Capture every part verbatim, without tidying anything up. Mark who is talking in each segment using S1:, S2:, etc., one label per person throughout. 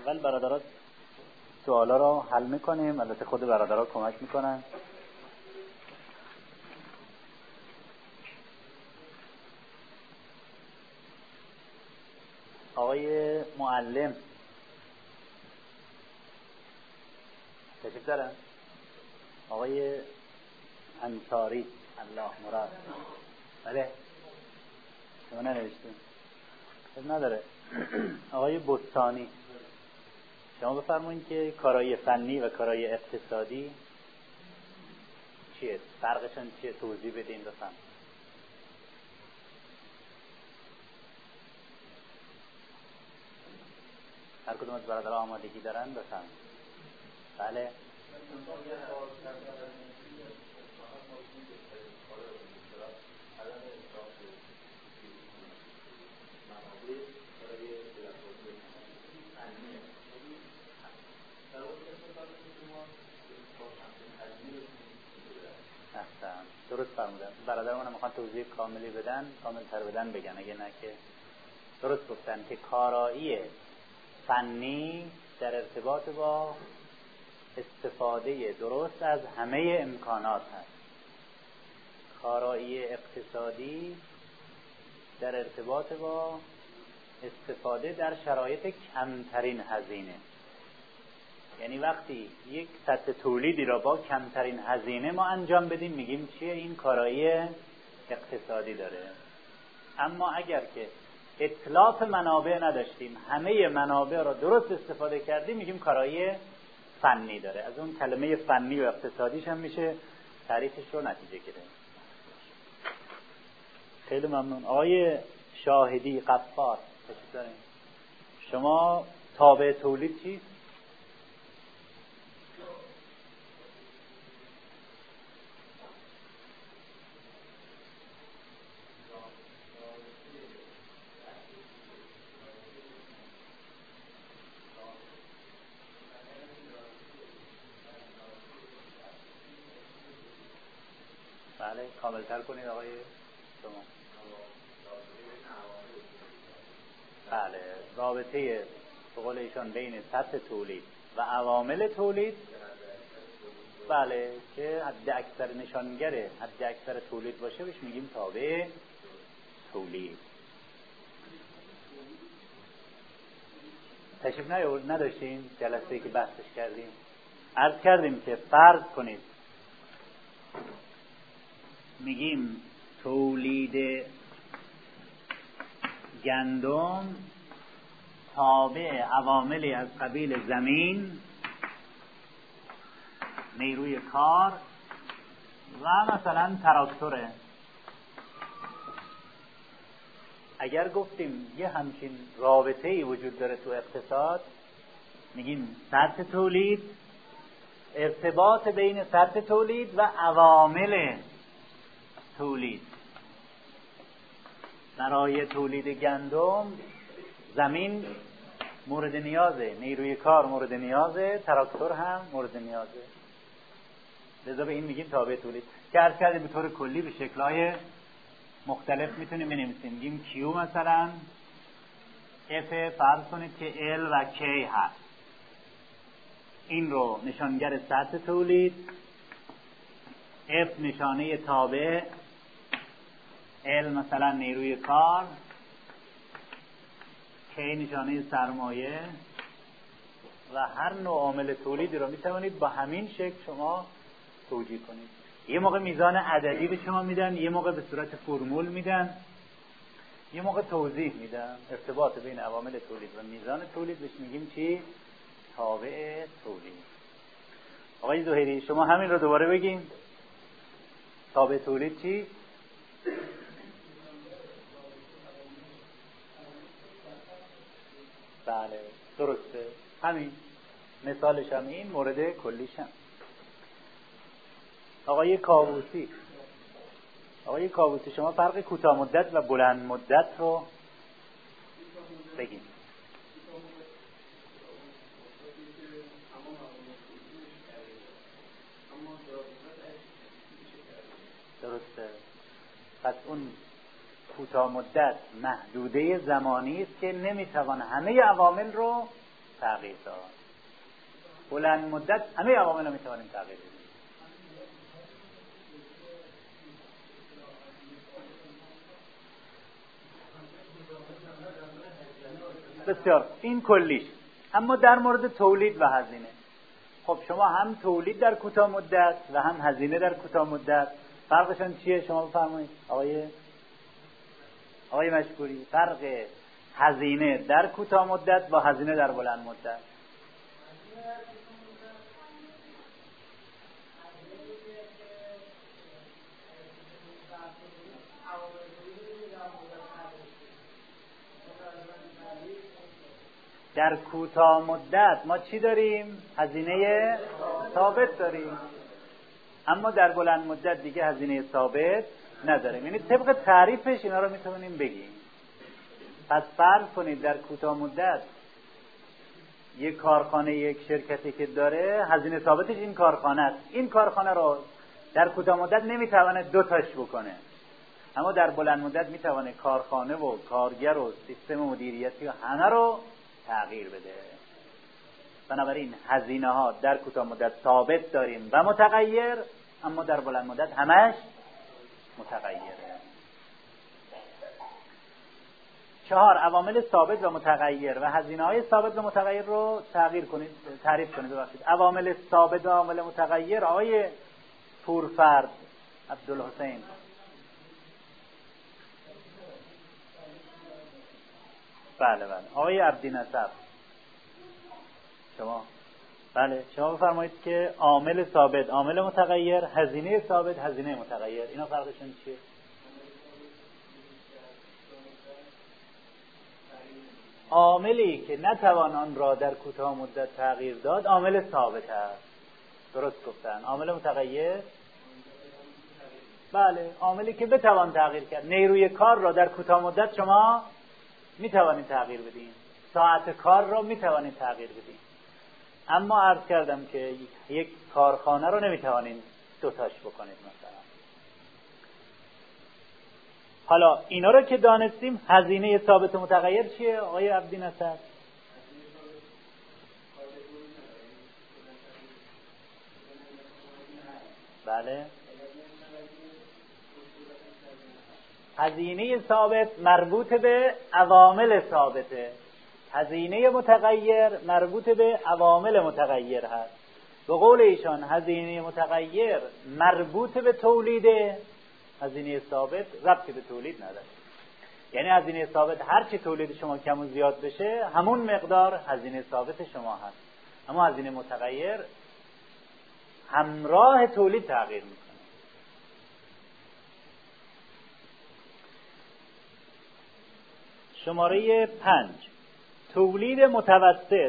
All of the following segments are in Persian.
S1: اول برادرات سوالا رو حل میکنیم، البته خود برادرها کمک میکنن. آقای معلم تشریف دارن؟ آقای انصاری الله مراد. بله شما ننوشتین؟ خب نداره. آقای بستانی شما بفرمایید که کارایی فنی و کارایی اقتصادی چیه؟ فرقشون چیه؟ توضیح بدین بفرمایید. هر کدوم از برادرها آمادگی دارن بفرمایید. بله درست فرمودن. برادرمون میخوان توضیح کاملی بدن، کامل تر بدن بگن، اگه نه که درست گفتن که کارایی فنی در ارتباط با استفاده درست از همه امکانات هست. کارایی اقتصادی در ارتباط با استفاده در شرایط کمترین هزینه. یعنی وقتی یک سطح تولیدی را با کمترین هزینه ما انجام بدیم میگیم چیه؟ این کارایی اقتصادی داره. اما اگر که اتلاف منابع نداشتیم، همه منابع را درست استفاده کردیم، میگیم کارایی فنی داره. از اون کلمه فنی و اقتصادیش هم میشه تعریفش رو نتیجه گرفت. خیلی ممنون. آقای شاهدی قفار تشریف دارین. شما تابع تولید چیست؟ بله کاملتر کنید آقای شما. بله رابطه به قول ایشان بین سطح تولید و عوامل تولید، بله که حد اکثر نشانگر حد اکثر تولید باشه بهش میگیم تابع تولید. تشریف نداشتیم جلسه‌ای که بحثش کردیم؟ عرض کردیم که فرض کنید میگیم تولید گندم تابع عواملی از قبیل زمین، نیروی کار و مثلا تراکتوره. اگر گفتیم یه همچین رابطه‌ای وجود داره تو اقتصاد، میگیم سطح تولید، ارتباط بین سطح تولید و عوامل تولید. برای تولید گندم زمین مورد نیازه، نیروی کار مورد نیازه، تراکتور هم مورد نیازه. لذا به این میگیم تابع تولید. که عرض کردیم به طور کلی به شکل‌های مختلف میتونیم بنویسیم. میگیم کیو مثلا اف فرض کنید که ال و کی هست، این رو نشانگر سطح تولید، اف نشانه تابع، ال مثلا نیروی کار، کی نشانه سرمایه و هر نوع عامل تولیدی رو میتوانید با همین شکل شما توجیه کنید. یه موقع میزان عددی به شما میدن، یه موقع به صورت فرمول میدن، یه موقع توضیح میدن. ارتباط بین عوامل تولید و میزان تولید بهش میگیم چی؟ تابع تولید. آقای زهیری شما همین رو دوباره بگین. تابع تولید چی؟ بله درسته، همین مثالش هم این، مورد کلیش هم. آقای کاووسی آقای کاووسی شما فرق کوتاه مدت و بلند مدت رو بگین. درسته. پس اون کوتاه مدت محدوده زمانی است که نمیتوان همه عوامل رو تغییر داد. بلند مدت همه عوامل رو میتوانیم تغییر بدیم. بسیار، این کلیش. اما در مورد تولید و هزینه، خب شما هم تولید در کوتاه مدت و هم هزینه در کوتاه مدت، فرقشون چیه؟ شما بفرمایید آقای آقای مشکوری، فرق هزینه در کوتاه مدت با هزینه در بلند مدت. در کوتاه مدت ما چی داریم؟ هزینه ثابت داریم، اما در بلند مدت دیگه هزینه ثابت نداریم. یعنی طبق تعریفش اینا رو میتونیم بگیم. پس فرض کنید در کوتاه مدت یک کارخانه، یک شرکتی که داره هزینه ثابتش این کارخانه است، این کارخانه رو در کوتاه مدت نمیتونه دو تاش بکنه، اما در بلند مدت میتونه کارخانه و کارگر و سیستم مدیریتی و همه رو تغییر بده. بنابراین هزینه ها در کوتاه مدت ثابت داریم و متغیر، اما در بلند مدت همش متغیره. چهار، عوامل ثابت و متغیر و هزینه های ثابت و متغیر رو تغییر کنید، تعریف کنید. ببخشید، عوامل ثابت و عوامل متغیر آقای پورفرد عبدالحسین. بله بله آقای عبدی نصب شما. بله شما بفرمایید که عامل ثابت، عامل متغیر، هزینه ثابت، هزینه متغیر، اینا فرقشون چیه؟ عاملی که نتوان آن را در کوتاه مدت تغییر داد عامل ثابت است. درست گفتن. عامل متغیر، بله عاملی که بتوان تغییر کرد. نیروی کار را در کوتاه مدت شما میتوانید تغییر بدین، ساعت کار را میتوانید تغییر بدین، اما عرض کردم که یک کارخانه رو نمیتوانید دوتاش بکنید مثلا. حالا اینا رو که دانستیم، هزینه ثابت و متغیر چیه آقای عبدی نصر؟ بله هزینه ثابت مربوط به عوامل ثابته، هزینه متغیر مربوط به عوامل متغیر هست. به قول ایشان هزینه متغیر مربوط به تولیده، هزینه ثابت ربطی به تولید نداره. یعنی هزینه ثابت هر چی تولید شما کم و زیاد بشه همون مقدار هزینه ثابت شما هست، اما هزینه متغیر همراه تولید تغییر میکنه. شماره پنج، تولید متوسط.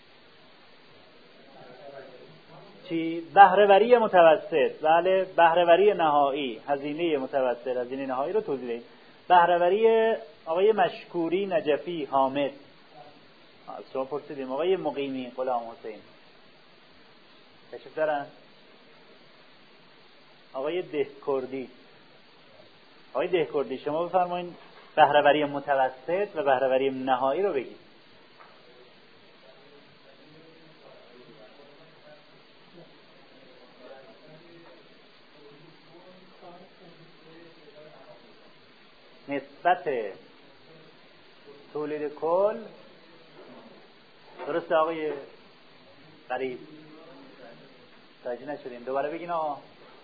S1: چی؟ بهره‌وری متوسط. بله بهره‌وری نهایی، هزینه متوسط، هزینه نهایی رو توضیح دهید. بهره‌وری آقای مشکوری نجفی حامد. شما پرسیدیم آقای مقیمی غلام حسین تشریف دارن؟ آقای دهکردی. آقای دهکردی شما بفرمایید بهره‌وری متوسط و بهره‌وری نهایی رو بگید. نسبت تولید کل. درسته آقای قریب؟ توجه نشدیم، دوباره بگین آقا.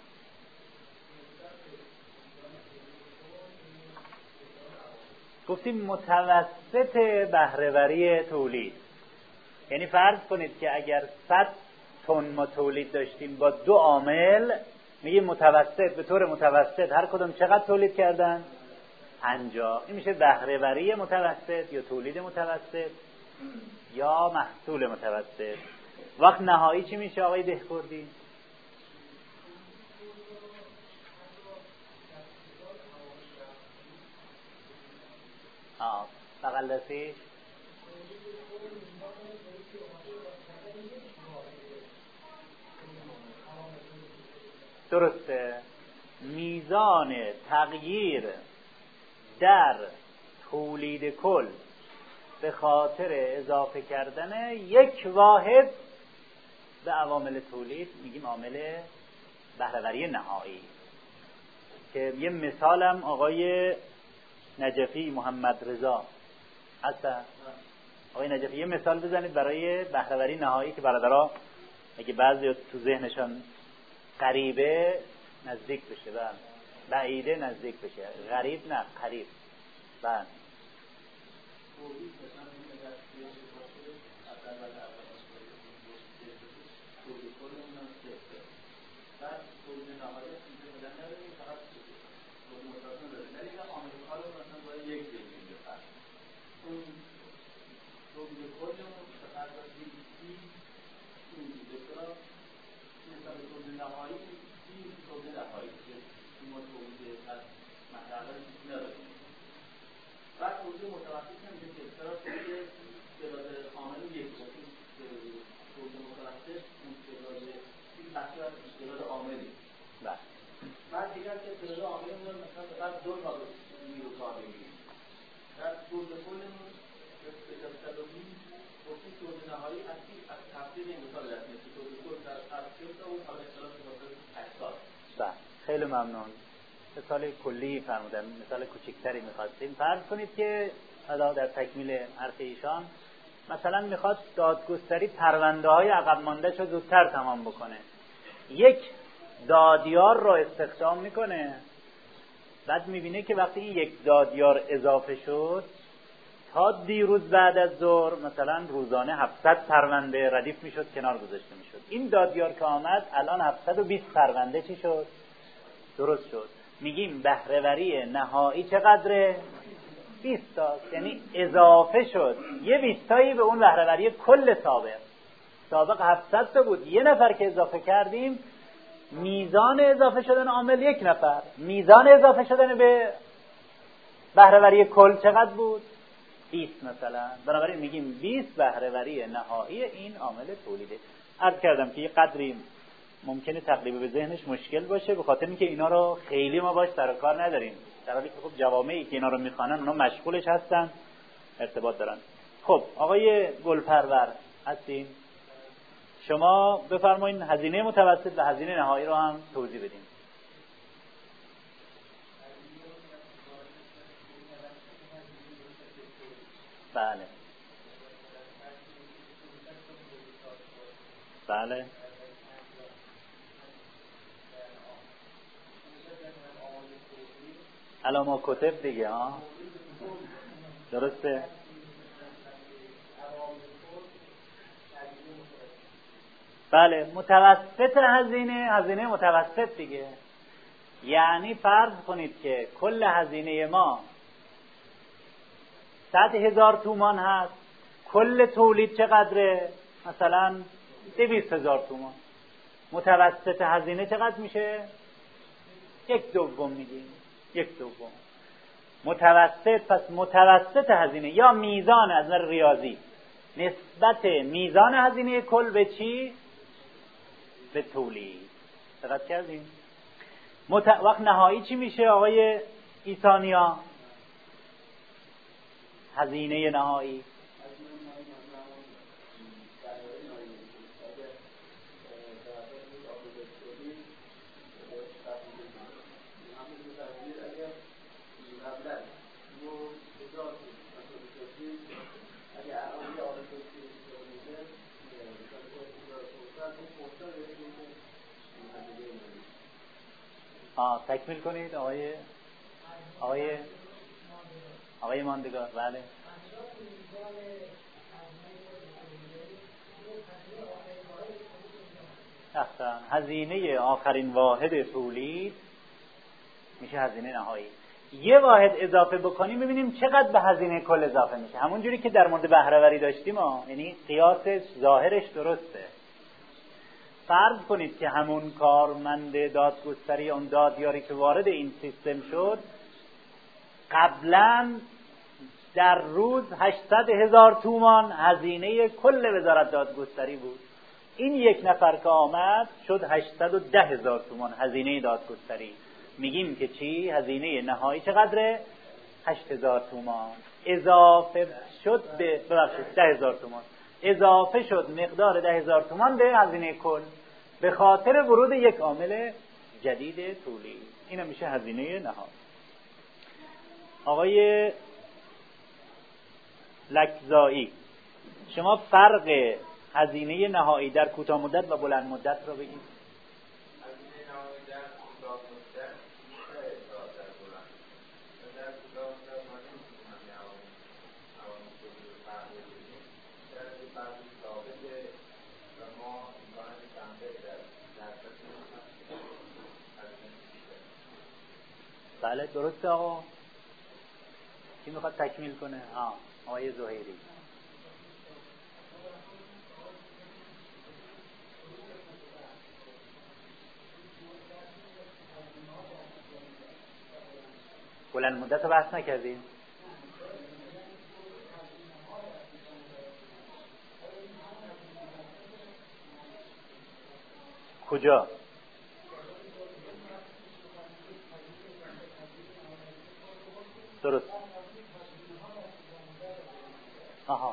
S1: گفتیم متوسط بهره‌وری تولید. یعنی فرض کنید که اگر صد تن ما تولید داشتیم با دو عامل، میگیم متوسط، به طور متوسط هر کدوم چقدر تولید کردن؟ پنجاه. این میشه بهره‌وری متوسط یا تولید متوسط یا محصول متوسط. وقت نهایی چی میشه آقای دهکردی؟ آه بغل دستیش درسته. میزان تغییر در تولید کل به خاطر اضافه کردن یک واحد به عوامل تولید میگیم عامل بهره‌وری نهایی. که یه مثالم آقای نجفی محمد رضا هستن. آقای نجفی یه مثال بزنید برای بهره‌وری نهایی که برادرها اگه بعضی تو ذهنشان قریبه نزدیک بشه، بله بعیده نزدیک بشه، غریب نه قریب. بله خیلی ممنون. مثال کلی فرمودن، مثال کوچکتری می‌خواستیم. فرض کنید که حالا در تکمیل حرف ایشان مثلا میخواد دادگستری پرونده‌های عقب مانده‌شو زودتر تمام بکنه. یک دادیار رو استخدام میکنه، بعد میبینه که وقتی این یک دادیار اضافه شد تا دیروز بعد از ظهر مثلا روزانه هفتصد پرونده ردیف میشد کنار گذاشته میشد. این دادیار که آمد الان هفتصد و بیست پرونده چی شد؟ درست شد. میگیم بهره‌وری نهایی چقدره؟ بیست تا. یعنی اضافه شد یه بیست تایی به اون بهره‌وری کل سابق. سابق هفتصد تا بود، یه نفر که اضافه کردیم میزان اضافه شدن عامل یک نفر، میزان اضافه شدن به بهره‌وری کل چقدر بود؟ بیست مثلا. بنابراین میگیم بیست بهره‌وری نهایی این عامل تولیده. عرض کردم که یه قدری ممکنه تقریبا به ذهنش مشکل باشه به خاطر اینکه اینا رو خیلی ما باش سر و کار نداریم، در حالی که خب جوامعی که اینا رو میخوانن اونا مشغولش هستن، ارتباط دارن. خب آقای گلپرور هستین، شما بفرمایید هزینه متوسط و هزینه نهایی رو هم توضیح بدین. بله بله الان ما کتب دیگه ها، درسته؟ بله متوسط هزینه، هزینه متوسط دیگه. یعنی فرض کنید که کل هزینه ما صد هزار تومان هست، کل تولید چقدره؟ مثلا دویست هزار تومان. متوسط هزینه چقدر میشه؟ یک دوم میگیم، یک دوم. متوسط، پس متوسط هزینه یا میزان از نظر ریاضی نسبت میزان هزینه کل به چی؟ به تولید. دقت کردیم؟ مت... وقت نهایی چی میشه آقای ایسانیا؟ هزینه نهایی آه تکمیل کنید آقای آقای آقای ماندگار. بله احسن. هزینه آخرین واحد تولید میشه هزینه نهایی. یه واحد اضافه بکنیم ببینیم چقدر به هزینه کل اضافه میشه. همون جوری که در مورد بهره‌وری داشتیم ها، یعنی قیاسش ظاهرش درسته. فرض کنید که همون کارمند دادگستری، اون دادیاری که وارد این سیستم شد، قبلا در روز هشتصد هزار تومان هزینه کل وزارت دادگستری بود. این یک نفر که آمد شد هشتصد و ده هزار تومان هزینه دادگستری. میگیم که چی؟ هزینه نهایی چقدره؟ هشت هزار تومان. اضافه شد به ببخشید ده هزار تومان، اضافه شد مقدار ده هزار تومان به هزینه کل به خاطر ورود یک عامل جدید تولید. این میشه هزینه نهایی. آقای لکزایی، شما فرق هزینه نهایی در کوتاه مدت و بلند مدت رو بگید.
S2: هزینه نهایی در کوتاه مدت بیشتر از در بلند مدت. در کوتاه مدت ما نمی‌تونیم عوامل عوامل تولید فرق بگیریم. در این فرق ثابته و ما امکان کمتری در درصد هزینه بیشتر.
S1: بله درسته آقا. کی میخواد تکمیل کنه؟ آه آقای زهیری. بلند مدت رو بحث نکردیم؟ کجا؟ درست. آها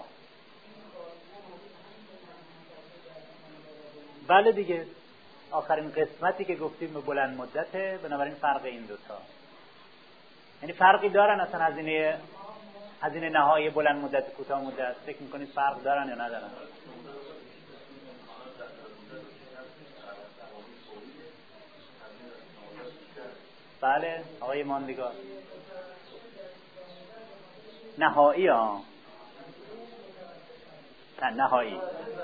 S1: بله دیگه، آخرین قسمتی که گفتیم به بلند مدته، بنابراین فرق این دوتا، یعنی فرقی دارن اصلا هزینه هزینه نهایی بلند مدت کوتاه مدت؟ فکر میکنید فرق دارن یا ندارن؟ بله آقای ماندگار. نهایی ها نه نهایی.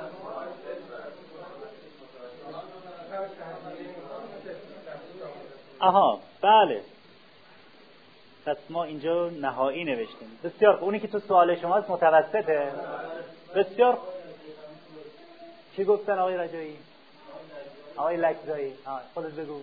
S1: آها بله، پس ما اینجا نهایی نوشتیم. بسیار خوب. اونی که تو سوال شماست متوسطه. بسیار چی گفتن آقای رجایی؟ آقای لکزایی ها خودت بگو.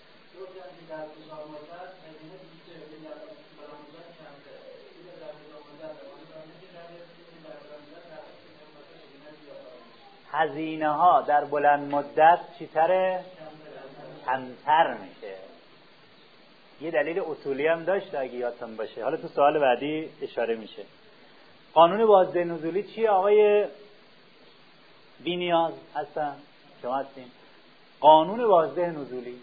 S1: هزینه ها در بلند مدت چیتره؟ کمتر میشه. یه دلیل اصولی هم داشت اگه یادتون باشه، حالا تو سوال بعدی اشاره میشه. قانون بازده نزولی چیه آقای بینیاز هستن؟ شما هستین. قانون بازده نزولی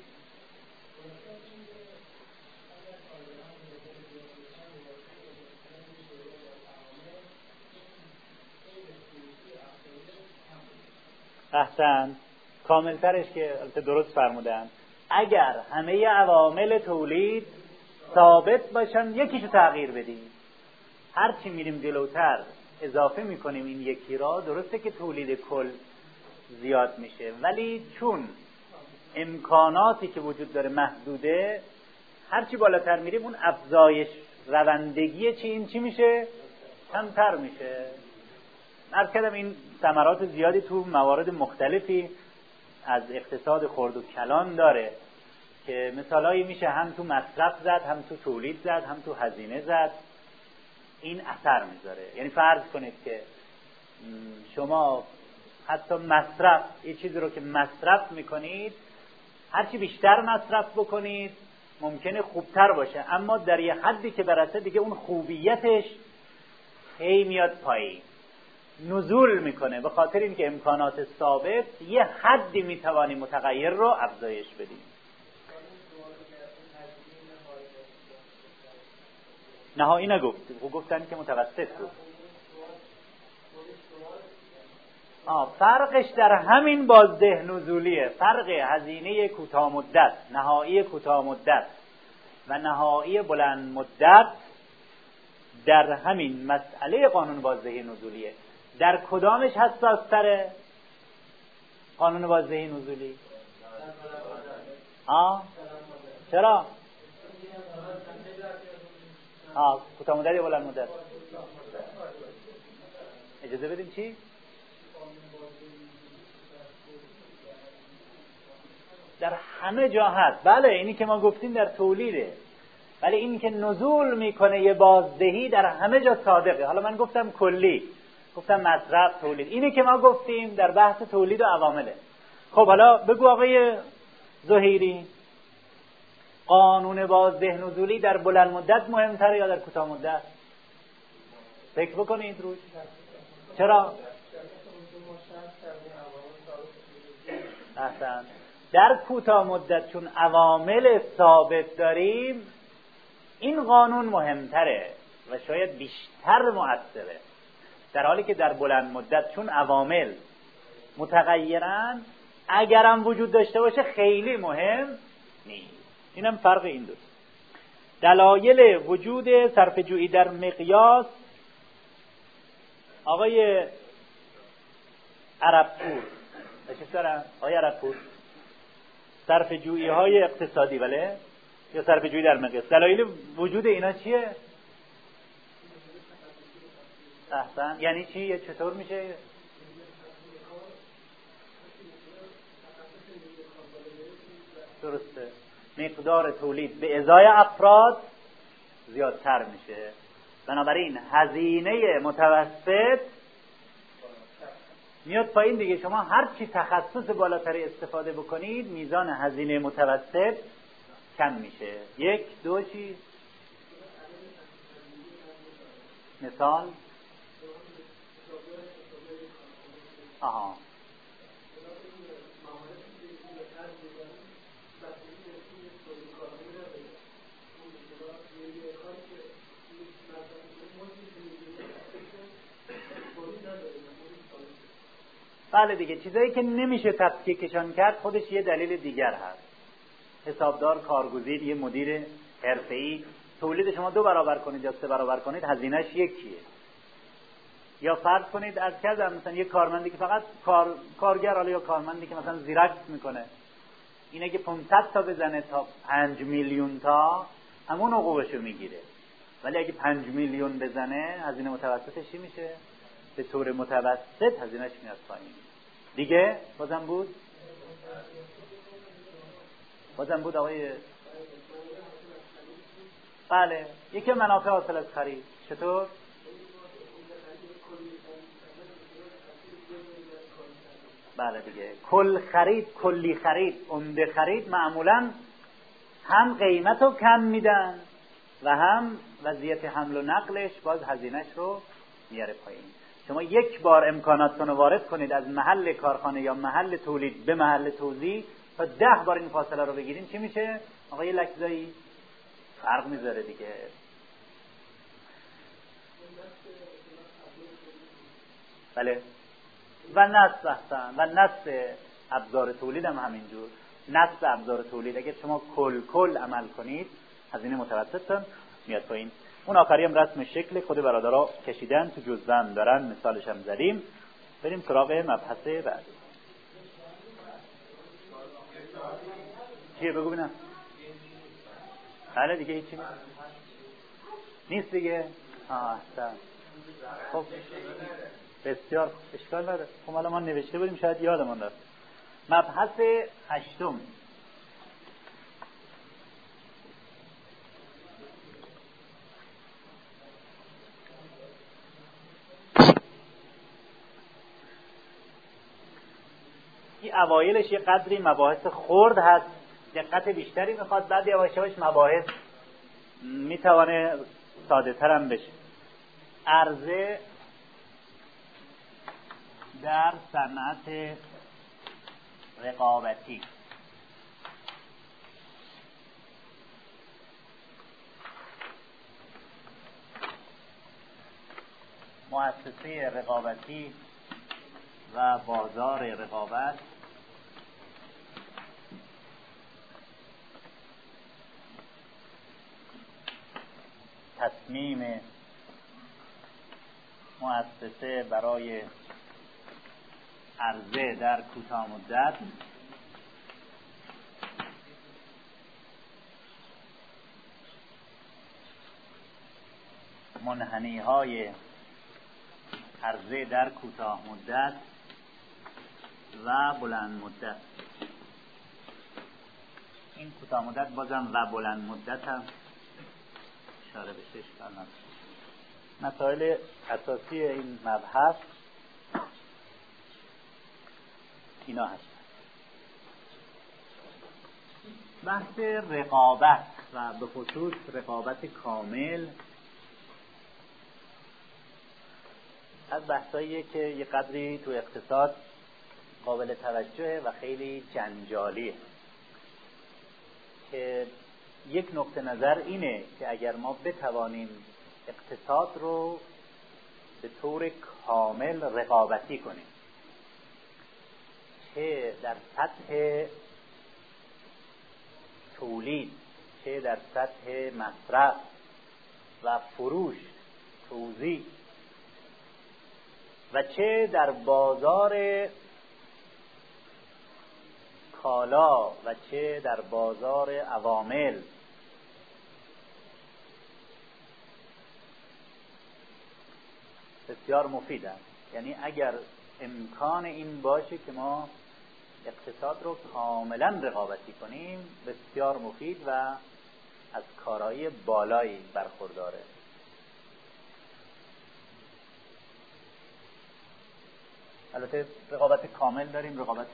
S1: احسن کاملترش که درست فرمودن، اگر همه عوامل تولید ثابت باشن یکیشو تغییر بدیم. هر چی میریم جلوتر اضافه میکنیم این یکی را، درسته که تولید کل زیاد میشه، ولی چون امکاناتی که وجود داره محدوده، هر چی بالاتر میریم اون افزایش روندگی چی این چی میشه؟ کمتر میشه. عرض کردم این ثمرات زیادی تو موارد مختلفی از اقتصاد خرد و کلان داره که مثالایی میشه هم تو مصرف زد، هم تو تولید زد، هم تو هزینه زد. این اثر میذاره. یعنی فرض کنید که شما حتی مصرف، یه چیزی رو که مصرف میکنید، هرچی بیشتر مصرف بکنید ممکنه خوبتر باشه، اما در یه حدی که برسه دیگه اون خوبیتش هی میاد پایین، نزول میکنه، به خاطر اینکه امکانات ثابت یه حدی میتوانیم متغیر رو افزایش بدیم. نهایی نگفت، گفتن که متوسط بود. آه فرقش در همین بازده نزولیه. فرق هزینه کوتاه مدت، نهایی کوتاه مدت و نهایی بلند مدت در همین مسئله قانون بازده نزولیه. در کدامش حساس‌تره قانون بازده نزولی؟ آه چرا؟ آه کوتاه مدت یا بلند مدت؟ اجازه بدیم چی؟ در همه جا هست. بله اینی که ما گفتیم در تولیده، ولی این که نزول میکنه یه بازدهی در همه جا صادقه. حالا من گفتم کلی، گفتم مصرف، تولید، اینی که ما گفتیم در بحث تولید و عوامله. خب حالا بگو آقای زهیری، قانون بازده نزولی در بلند مدت مهمتره یا در کوتاه مدت؟ فکر بکنید روش. چرا؟ احسن. در کوتاه مدت چون عوامل ثابت داریم این قانون مهمتره و شاید بیشتر مؤثره، در حالی که در بلند مدت چون عوامل متغیرن اگرم وجود داشته باشه خیلی مهم نیست. اینم فرق این دو. دلایل وجود صرفه جویی در مقیاس آقای عربپور تشریف دارن؟ آقای عربپور صرفه جویی های اقتصادی بله یا صرفه جویی در مقیاس، دلایل وجود اینا چیه؟ احسن. یعنی چی؟ چطور میشه؟ درسته. مقدار تولید به ازای افراد زیادتر میشه، بنابراین هزینه متوسط میاد پایین دیگه. شما هر چی تخصص بالاتری استفاده بکنید میزان هزینه متوسط کم میشه. یک دو چیز مثال آها بله دیگه، چیزایی که نمیشه تفکیکشان کرد خودش یه دلیل دیگر هست. حسابدار، کارگزین، یه مدیر حرفه‌ای، تولید شما دو برابر کنید یا سه برابر کنید هزینه‌اش یکیه. یا فرض کنید از کردم مثلا یه کارمندی که فقط کار کارگر حالا یا کارمندی که مثلا زیرکس میکنه، این اگه پانصد تا بزنه تا پنج میلیون تا همون حقوقشو میگیره، ولی اگه پنج میلیون بزنه هزینه متوسطش چی میشه؟ به طور متوسط هزینه‌اش میاد پایین. دیگه بازم بود بازم بود آقای بله یکی منافع حاصل از خرید. چطور؟ بله دیگه، کل خرید، کلی خرید، عمده خرید معمولا هم قیمت رو کم میدن و هم وضعیت حمل و نقلش باز هزینهش رو میاره پایین. شما یک بار امکاناتتون رو وارد کنید از محل کارخانه یا محل تولید به محل توزیع، تا ده بار این فاصله رو بگیرین چی میشه؟ آقای لکزایی فرق میذاره دیگه. بله و نصب احسن و نصب ابزار تولید هم همینجور. نصب ابزار تولید اگر شما کل کل عمل کنید هزینه متوسط میاد پایین. اون آخری هم رسم شکل خود برادرها کشیدن تو جزوه هم دارن، مثالش هم زدیم. بریم سراغ مبحث بعد. چیه بگو بینم؟ بله دیگه هیچی نیست دیگه. آه احسن. خب بسیار اشکال نداره. خب حالا ما نوشته بودیم شاید یادمون رفت. مبحث هشتم، این اوایلش یه قدری مباحث خرد هست، دقت بیشتری میخواد، بعد یواش یواش مباحث میتوانه ساده تر هم بشه. عرضه در صنعت رقابتی. مؤسسه رقابتی و بازار رقابت تصمیم مؤسسه برای عرضه در کوتاه مدت منحنی های عرضه در کوتاه مدت و بلند مدت. این کوتاه مدت بازم و بلند مدت هم اشاره بشه اشکال نداره. مسائل اساسی این مبحث اینا هست. بحث رقابت و به خصوص رقابت کامل از بحثاییه که یه قدری تو اقتصاد قابل توجهه و خیلی جنجالیه، که یک نقطه نظر اینه که اگر ما بتوانیم اقتصاد رو به طور کامل رقابتی کنیم، چه در سطح تولید، چه در سطح مصرف و فروش، توزیع، و چه در بازار کالا و چه در بازار عوامل، بسیار مفید است. یعنی اگر امکان این باشه که ما اقتصاد رو کاملا رقابتی کنیم، بسیار مفید و از کارایی بالایی برخورداره. البته رقابت کامل داریم، رقابت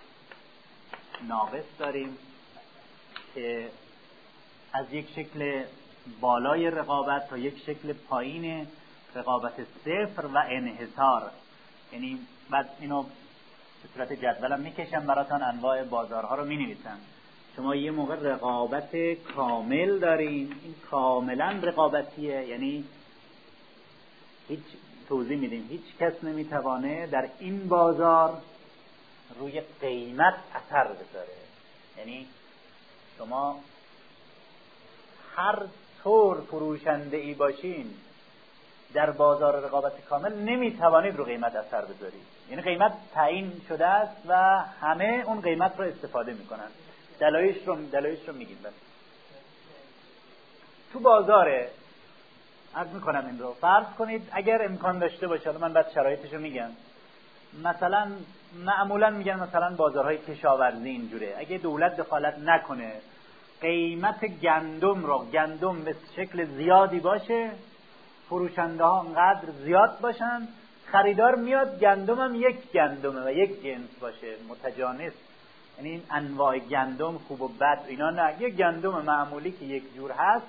S1: ناقص داریم که از یک شکل بالای رقابت تا یک شکل پایین رقابت صفر و انحصار. یعنی بعد اینو به صورت جدولم میکشم براتون، انواع بازارها رو مینویسم. شما یه موقع رقابت کامل دارین، این کاملا رقابتیه، یعنی هیچ توضیح میدیم هیچ کس نمیتوانه در این بازار روی قیمت اثر بذاره. یعنی شما هر طور فروشنده ای باشین در بازار رقابت کامل نمیتوانید رو قیمت اثر بذارید. یعنی قیمت تعیین شده است و همه اون قیمت رو استفاده میکنن. دلایلش رو دلایلش رو میگیم. بس تو بازار عرض میکنم این رو فرض کنید اگر امکان داشته باشه، من بعد شرایطش رو میگم، مثلا معمولا میگن مثلا بازارهای کشاورزی اینجوره، اگه دولت دخالت نکنه قیمت گندم رو گندم به شکل زیادی باشه، فروشنده ها انقدر زیاد باشن، خریدار میاد گندم هم یک گندمه و یک جنس باشه، متجانس، یعنی این انواع گندم خوب و بد اینا نه، یک گندم معمولی که یک جور هست،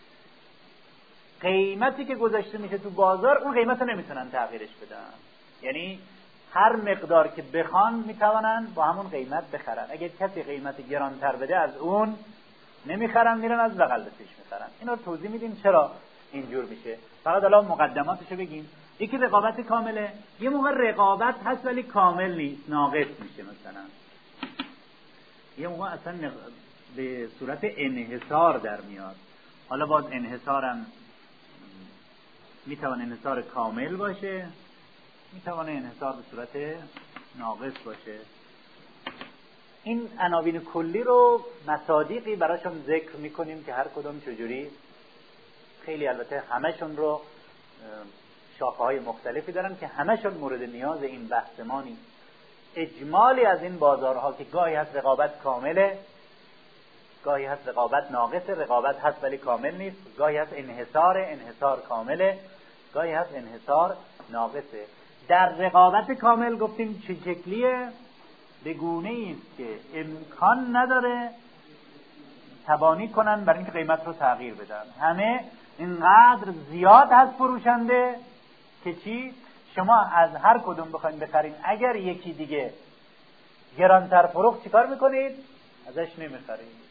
S1: قیمتی که گذاشته میشه تو بازار اون قیمت رو نمیتونن تغییرش بدن. یعنی هر مقدار که بخوان میتونن با همون قیمت بخرن. اگر کسی قیمت گرانتر بده از اون نمیخرن، میرن از بغل بسیش میخرن. اینا رو توضیح میدیم چرا اینجور میشه. فقط الان مقدماتشو بگیم. یکی رقابت کامله، یه موقع رقابت هست ولی کامل نیست، ناقص میشه. مثلا یه موقع اصلا به صورت انحصار در میاد. حالا باز انحصارم میتونه انحصار کامل باشه، میتونه انحصار به صورت ناقص باشه. این عناوین کلی رو مصادیقی براشون ذکر میکنیم که هر کدوم چجوری، خیلی البته همشون رو شاخه های مختلفی دارن که همشون مورد نیاز این بحث ما نیست. اجمالی از این بازارها که گاهی هست رقابت کامله، گاهی هست رقابت ناقصه، رقابت هست ولی کامل نیست، گاهی هست انحصار، انحصار کامله، گاهی هست انحصار ناقصه. در رقابت کامل گفتیم چه شکلیه؟ به گونه‌ای است که امکان نداره تبانی کنن برای اینکه قیمت رو تغییر بدن. همه اینقدر زیاد هست فروشنده که چی؟ شما از هر کدوم بخواید بخرین، اگر یکی دیگه گرانتر فروخت چیکار میکنید؟ ازش نمیخرید.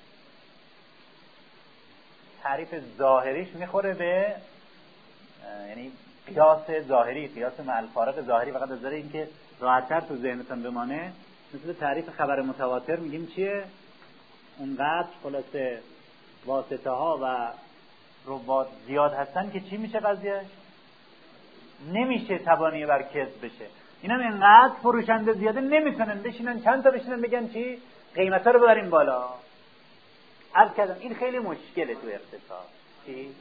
S1: تعریف ظاهریش میخوره به، یعنی قیاس ظاهری، قیاس مع الفارق ظاهری، فقط از این که راحت‌تر تو ذهنتون بمانه، مثل تعریف خبر متواتر میگیم چیه؟ اونقدر خلاصه واسطه ها و روات زیاد هستن که چی میشه قضیهش؟ نمیشه تبانی بر کسب بشه. اینا اینقدر فروشنده زیاده نمیتونن بشینن چند تا بشینن بگن چی؟ قیمتا رو ببریم بالا. عرض کردم این خیلی مشکله تو اقتصاد. چی؟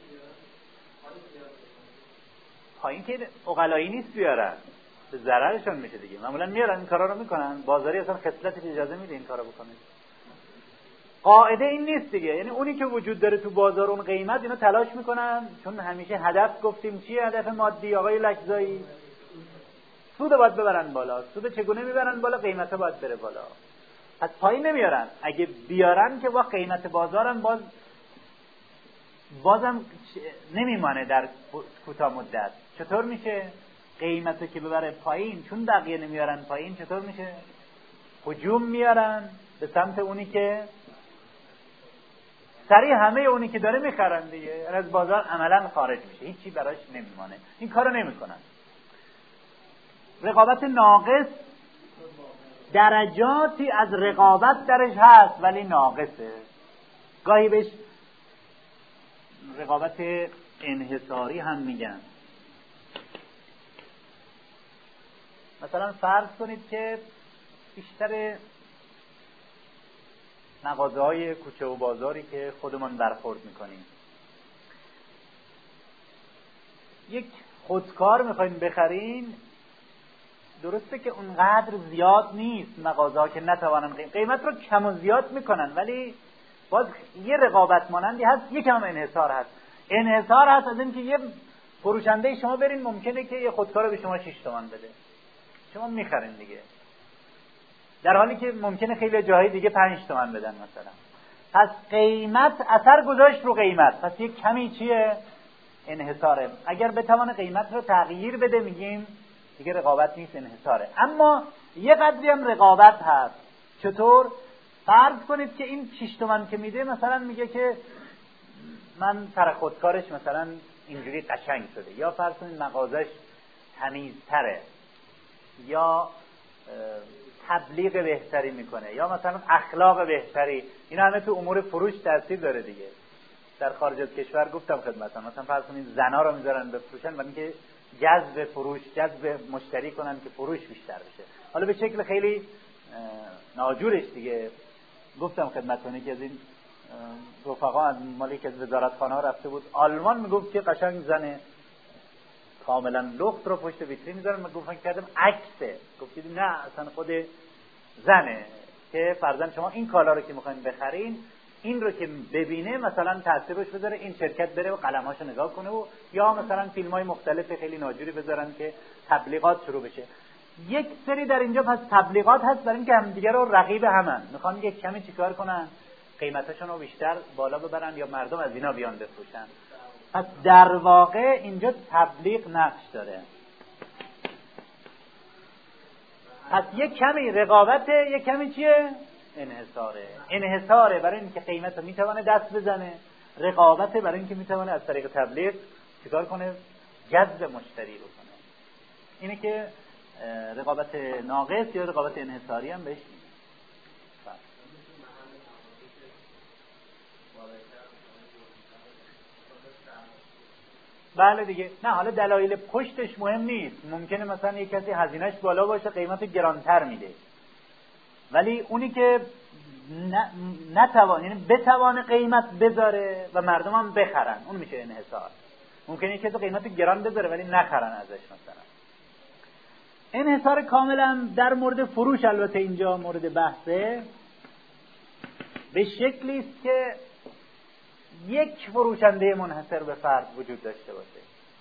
S1: پایین که عقلایی نیست بیارن، به ضررشون میشه دیگه. معمولا میارن این کارا رو میکنن، بازاری اصلا خصلتش اجازه میده این کارا بکنه. قاعده این نیست دیگه. یعنی اونی که وجود داره تو بازار اون قیمت، اینا تلاش میکنن، چون همیشه هدف گفتیم چیه؟ هدف مادی آقای لکزایی، سود باید ببرن بالا. سود چگونه میبرن بالا؟ قیمت باید بره بالا. پس پایین نمیارن. اگه بیارن که با قیمت بازارم باز بازم نمیمانه در کوتاه مدت. چطور میشه؟ قیمتو که ببره پایین، چون بقیه نمیارن پایین چطور میشه؟ هجوم میارن به سمت اونی که سریع همه اونی که داره میخرن دیگه، از بازار عملا خارج میشه، هیچی براش نمیمانه. این کارو نمیکنن. رقابت ناقص درجاتی از رقابت درش هست ولی ناقصه. گاهی بهش رقابت انحصاری هم میگن. مثلا فرض کنید که بیشتر مغازه‌های کوچه و بازاری که خودمان برخورد میکنیم، یک خودکار میخواین بخرین، درسته که اونقدر زیاد نیست مغازه‌ها که نتوانن قیمت, قیمت رو کم و زیاد میکنن، ولی باز یه رقابت مانندی هست، یکم هم انحصار هست. انحصار هست از این که یه فروشنده شما برین ممکنه که یه خودکار رو به شما شش تومن بده، شما میخرین دیگه، در حالی که ممکنه خیلی جاهای دیگه پنج تومن بدن مثلا. پس قیمت اثر گذاشت رو قیمت، پس یک کمی چیه؟ انحصاره. اگر بتوانه قیمت رو تغییر بده میگیم دیگه رقابت نیست، انحصاره. اما یه قدری هم رقابت هست. چطور؟ فرض کنید که این شش تومن که میده مثلا میگه که من سر خودکارش مثلا اینجوری قشنگ شده، یا فرض کنید مغازش تمیزتره، یا تبلیغ بهتری میکنه، یا مثلا اخلاق بهتری. اینا همه تو امور فروش تاثیر داره دیگه. در خارج از کشور گفتم خدمتتون، مثلا فرض کنید زنا رو میذارن بفروشن برای اینکه جذب فروش، جذب مشتری کنن که فروش بیشتر بشه. حالا به شکل خیلی ناجورش دیگه. گفتم خدمتتون که از این رفقا از مالی که از وزارتخانه ها رفته بود آلمان، میگفت که قشنگ زنه کاملا لخت رو پشت ویترین میذارن. من گفتم کردم عکسه، گفتید نه اصلا خود زنه که فرضاً شما این کالا رو که میخواین بخرین، این رو که ببینه مثلا تاثیر روش بذاره، این شرکت بره و قلم‌هاشو نگاه کنه، و یا مثلا فیلم‌های مختلف خیلی ناجوری بذارن که تبلیغات شروع بشه. یک سری در اینجا پس تبلیغات هست برای اینکه همدیگه رو رقیب همن، میخوان یک کمی چیکار کنن؟ قیمتاشون رو بیشتر بالا ببرن یا مردم از اینا بیان بفروشن. پس در واقع اینجا تبلیغ نقش داره. پس یک کمی رقابته، یک کمی چیه؟ انحصاره. انحصاره برای اینکه قیمت رو میتونه دست بزنه، رقابته برای اینکه میتونه از طریق تبلیغ چیکار کنه؟ جذب مشتری رو کنه. اینه که رقابت ناقص یا رقابت انحصاری هم بهش میگن. بله دیگه. نه حالا دلایل پشتش مهم نیست. ممکنه مثلا یک کسی هزینه‌اش بالا باشه قیمت گرانتر میده، ولی اونی که نتوان، یعنی بتوانه قیمت بذاره و مردم هم بخرن، اون میشه انحصار. ممکنه یک کسی قیمت گران بذاره ولی نخرن ازش مثلا. انحصار کاملا در مورد فروش البته اینجا مورد بحثه، به شکلی است که یک فروشنده منحصر به فرد وجود داشته باشه.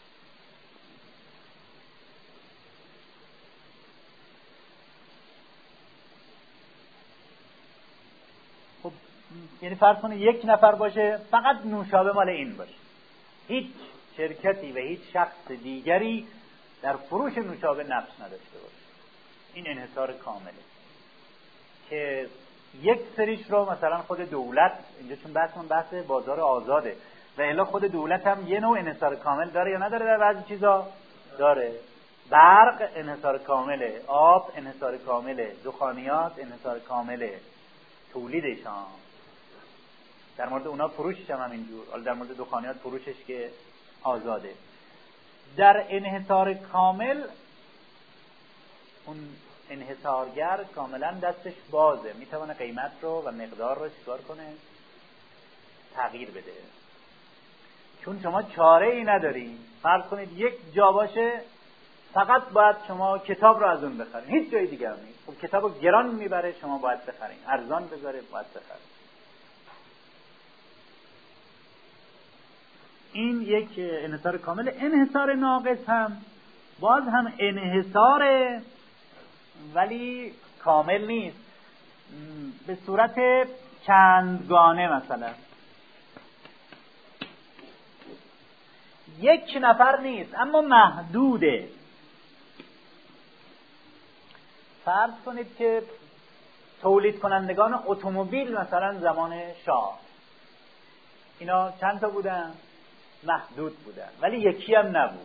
S1: خب یعنی فرض کنید یک نفر باشه فقط نوشابه مال این باشه، هیچ شرکتی و هیچ شخص دیگری در فروش نوشابه نقش نداشته باشه. این انحصار کامله که یک سریش رو مثلا خود دولت، اینجا چون بحثمون بحث بازار آزاده و الا خود دولت هم یه نوع انحصار کامل داره یا نداره؟ در بعضی چیزا داره. برق انحصار کامله، آب انحصار کامله، دخانیات انحصار کامله، تولیدشان. در مورد اونا فروشش هم همینجور. حالا در مورد دخانیات فروشش که آزاده. در انحصار کامل اون انحصارگر کاملا دستش بازه، میتونه قیمت رو و مقدار رو چیکار کنه؟ تغییر بده. چون شما چاره ای نداری. فرض کنید یک جا باشه فقط باید شما کتاب رو از اون بخرید، هیچ جای دیگه هم نیست. خب کتابو گران میبره، شما باید بخرید. ارزان بذاره، باید بخرید. این یک انحصار کامل. انحصار ناقص هم باز هم انحصاره ولی کامل نیست، به صورت چندگانه. مثلا یک نفر نیست اما محدوده. فرض کنید که تولید کنندگان اتومبیل مثلا زمان شاه اینا چند تا بودن؟ محدود بودن، ولی یکی هم نبود.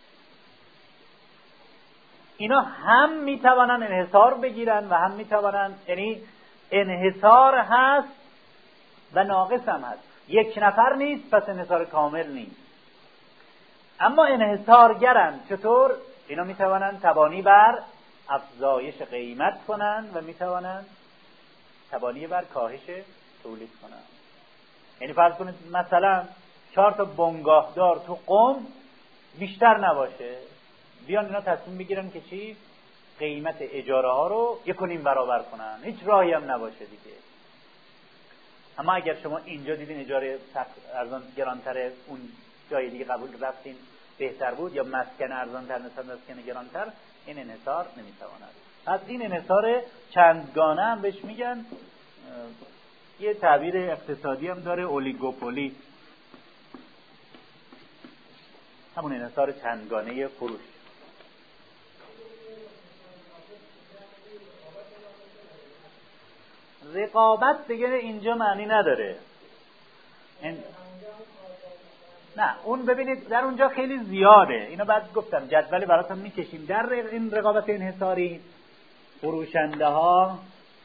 S1: اینا هم میتوانن انحصار بگیرن و هم میتوانن، یعنی انحصار هست و ناقص هم هست. یک نفر نیست پس انحصار کامل نیست. اما انحصارگرن. چطور؟ اینا میتوانن تبانی بر افزایش قیمت کنن و میتوانن تبانی بر کاهش تولید کنن. یعنی فرض کنید مثلا چهار تا بنگاهدار تو قم بیشتر نباشه، بیان اینا تصمیم بگیرن که چی؟ قیمت اجاره ها رو یک و نیم برابر کنن. هیچ راهی هم نباشه دیگه. اما اگر شما اینجا دیدین اجاره ارزان گرانتر، اون جای دیگه قبول رفتین بهتر بود، یا مسکن ارزانتر نسبت مسکن گرانتر، این انحصار نمیتواند. پس این انحصار چندگانه هم بهش میگن. یه تعبیر اقتصادی هم داره، اولیگوپولی، همون انحصار چندگانه فروش. رقابت دیگه اینجا معنی نداره. این... نه اون ببینید در اونجا خیلی زیاده. اینو بعد گفتم جدولی براتون میکشیم. در این رقابت انحصاری فروشنده ها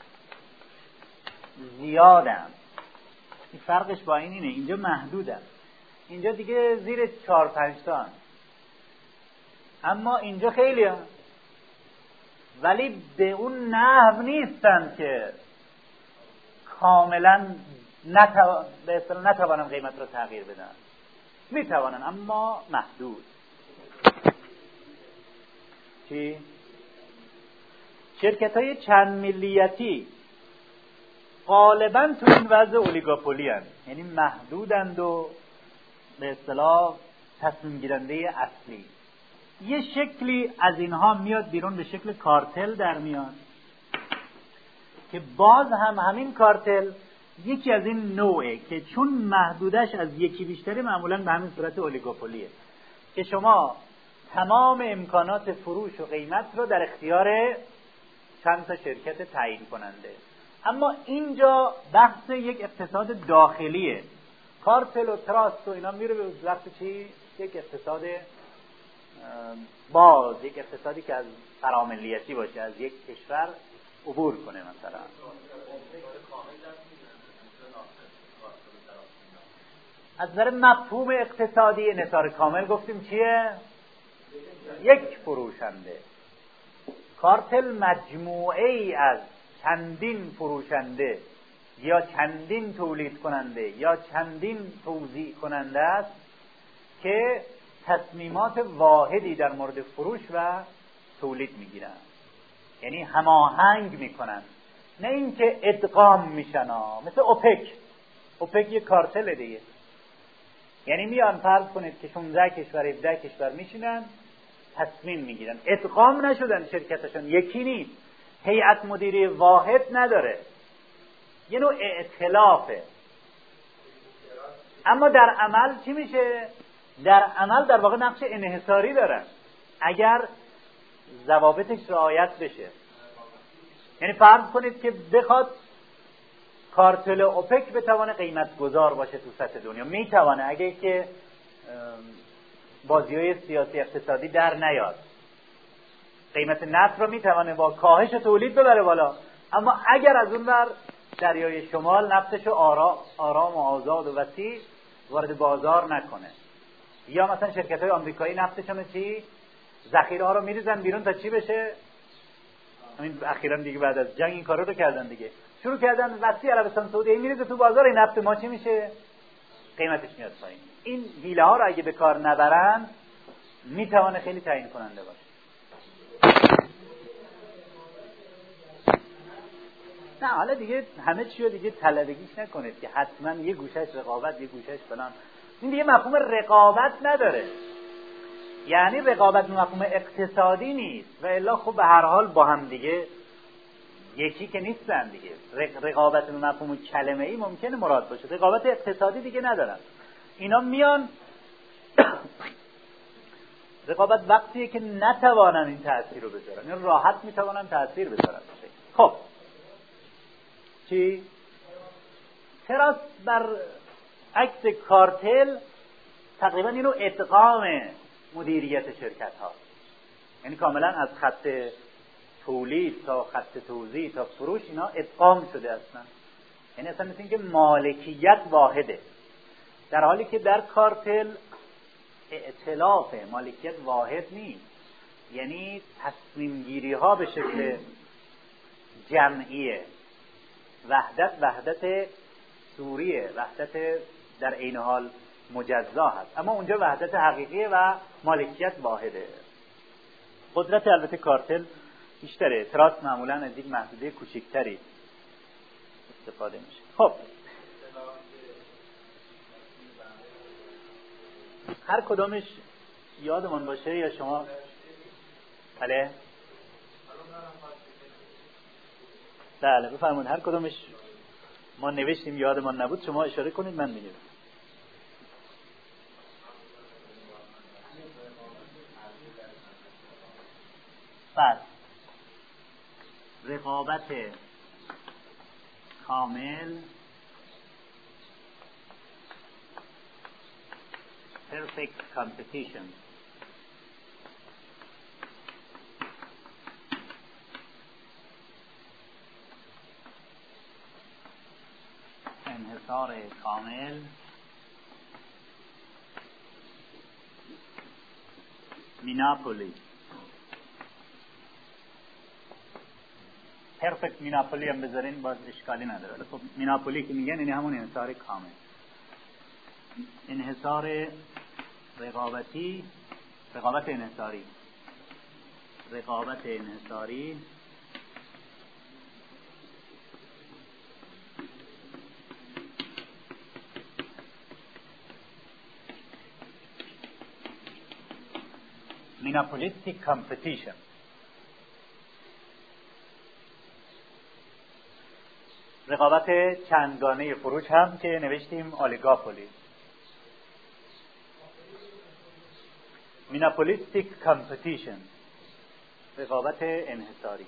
S1: زیادن. این فرقش با این اینه، اینجا محدودن، اینجا دیگه زیر چهار پنج تا هن. اما اینجا خیلی هن. ولی به اون نحو نیستن که کاملا نتوان به اصطلاح نتوانن قیمت رو تغییر بدن. میتوانن اما محدود. چی؟ شرکت های چند ملیتی غالبا تو این وضع اولیگوپولی هن. یعنی محدودند و به اصطلاح تصمیم گیرنده اصلی. یه شکلی از اینها میاد بیرون به شکل کارتل در میاد که باز هم همین کارتل یکی از این نوعه که چون محدودش از یکی بیشتری معمولا به همین صورت اولیگوپولیه که شما تمام امکانات فروش و قیمت رو در اختیار چند تا شرکت تعیین کننده. اما اینجا بحث یک اقتصاد داخلیه. کارتل و تراست و اینا میره به وقت چی؟ یک اقتصاد باز، یک اقتصادی که از فراملیتی باشه، از یک کشور عبور کنه. مثلا از نظر مفهوم اقتصادی انحصار کامل گفتیم چیه؟ یک فروشنده. کارتل مجموعه ای از چندین فروشنده یا چندین تولید کننده یا چندین توزیع کننده است که تصمیمات واحدی در مورد فروش و تولید میگیرن. یعنی هماهنگ میکنن، نه اینکه ادغام میشن. مثل اوپک. اوپک یک کارتل دیگه. یعنی میان فرض کنید که شانزده کشور هفده کشور میشینن تصمیم میگیرن، ادغام نشدن، شرکتشون یکی نیست، هیئت مدیره واحد نداره، یه نوع ائتلافه. اما در عمل چی میشه؟ در عمل در واقع نقش انحصاری دارن اگر ضوابطش رعایت بشه. یعنی فرض کنید که بخواد کارتل اوپک بتونه قیمت گذار باشه تو سطح دنیا، میتونه اگه که بازی‌های سیاسی اقتصادی در نیاد. قیمت نفت رو میتونه با کاهش تولید ببره بالا، اما اگر از اون ور دریای شمال نفتشو آرام, آرام و آزاد و وسیع وارد بازار نکنه، یا مثلا شرکت‌های آمریکایی نفتشون چی؟ ذخیره ها رو میریزن بیرون تا چی بشه؟ همین اخیراً دیگه بعد از جنگ این کارا رو کردن دیگه. شروع کردن وسیع عربستان سعودی میریزه تو بازار، این نفت ما چی میشه؟ قیمتش میاد پایین. این حیله ها رو اگه به کار نبرن میتونه خیلی تعیین کننده باشه. نه حالا دیگه همه چی رو دیگه طلبگیش نکنید که حتما یه گوشش رقابت، یه گوشش فلان. این دیگه مفهوم رقابت نداره. یعنی رقابت مفهوم اقتصادی نیست و الا خب به هر حال با هم دیگه یکی که نیستن دیگه. رقابت مفهوم کلمه ای ممکنه مراد باشه، رقابت اقتصادی دیگه ندارن. اینا میان رقابت وقتیه که نتوانن این تأثیر رو بذارن، یعنی راحت میتوانن تأثیر بذارن. خب چی؟ تراس بر عکس کارتل تقریبا اینو ادغام مدیریت شرکت ها، یعنی کاملا از خط تولید تا خط توزیع تا فروش اینا ادغام شده اصلا، یعنی اصلا مثل اینکه مالکیت واحده، در حالی که در کارتل ائتلاف مالکیت واحد نیست، یعنی تصمیم گیری ها به شکل جمعیه، وحدت وحدت سوریه، وحدت در عین حال مجزا هست، اما اونجا وحدت حقیقیه و مالکیت واحده. قدرت البته کارتل بیشتره، تراست معمولا از یک محدوده کوچکتری استفاده میشه. خب هر کدامش یادمان باشه یا شما بله بله بفرمایید، هر کدامش ما نوشتیم یادمان نبود شما اشاره کنید من میگم. بعد رقابت کامل، perfect competition. انحصار کامل، میناپولی. پرفکت میناپولی هم بذارین باز اشکالی نداره، ولی خب میناپولی که میگن یعنی همون انحصار کامل. انحصار رقابتی، رقابت انحصاری، رقابت انحصاری monopolistic competition. رقابت چندگانه فروش هم که نوشتیم آلیگاپولی. monopolistic competition، رقابت انحصاری.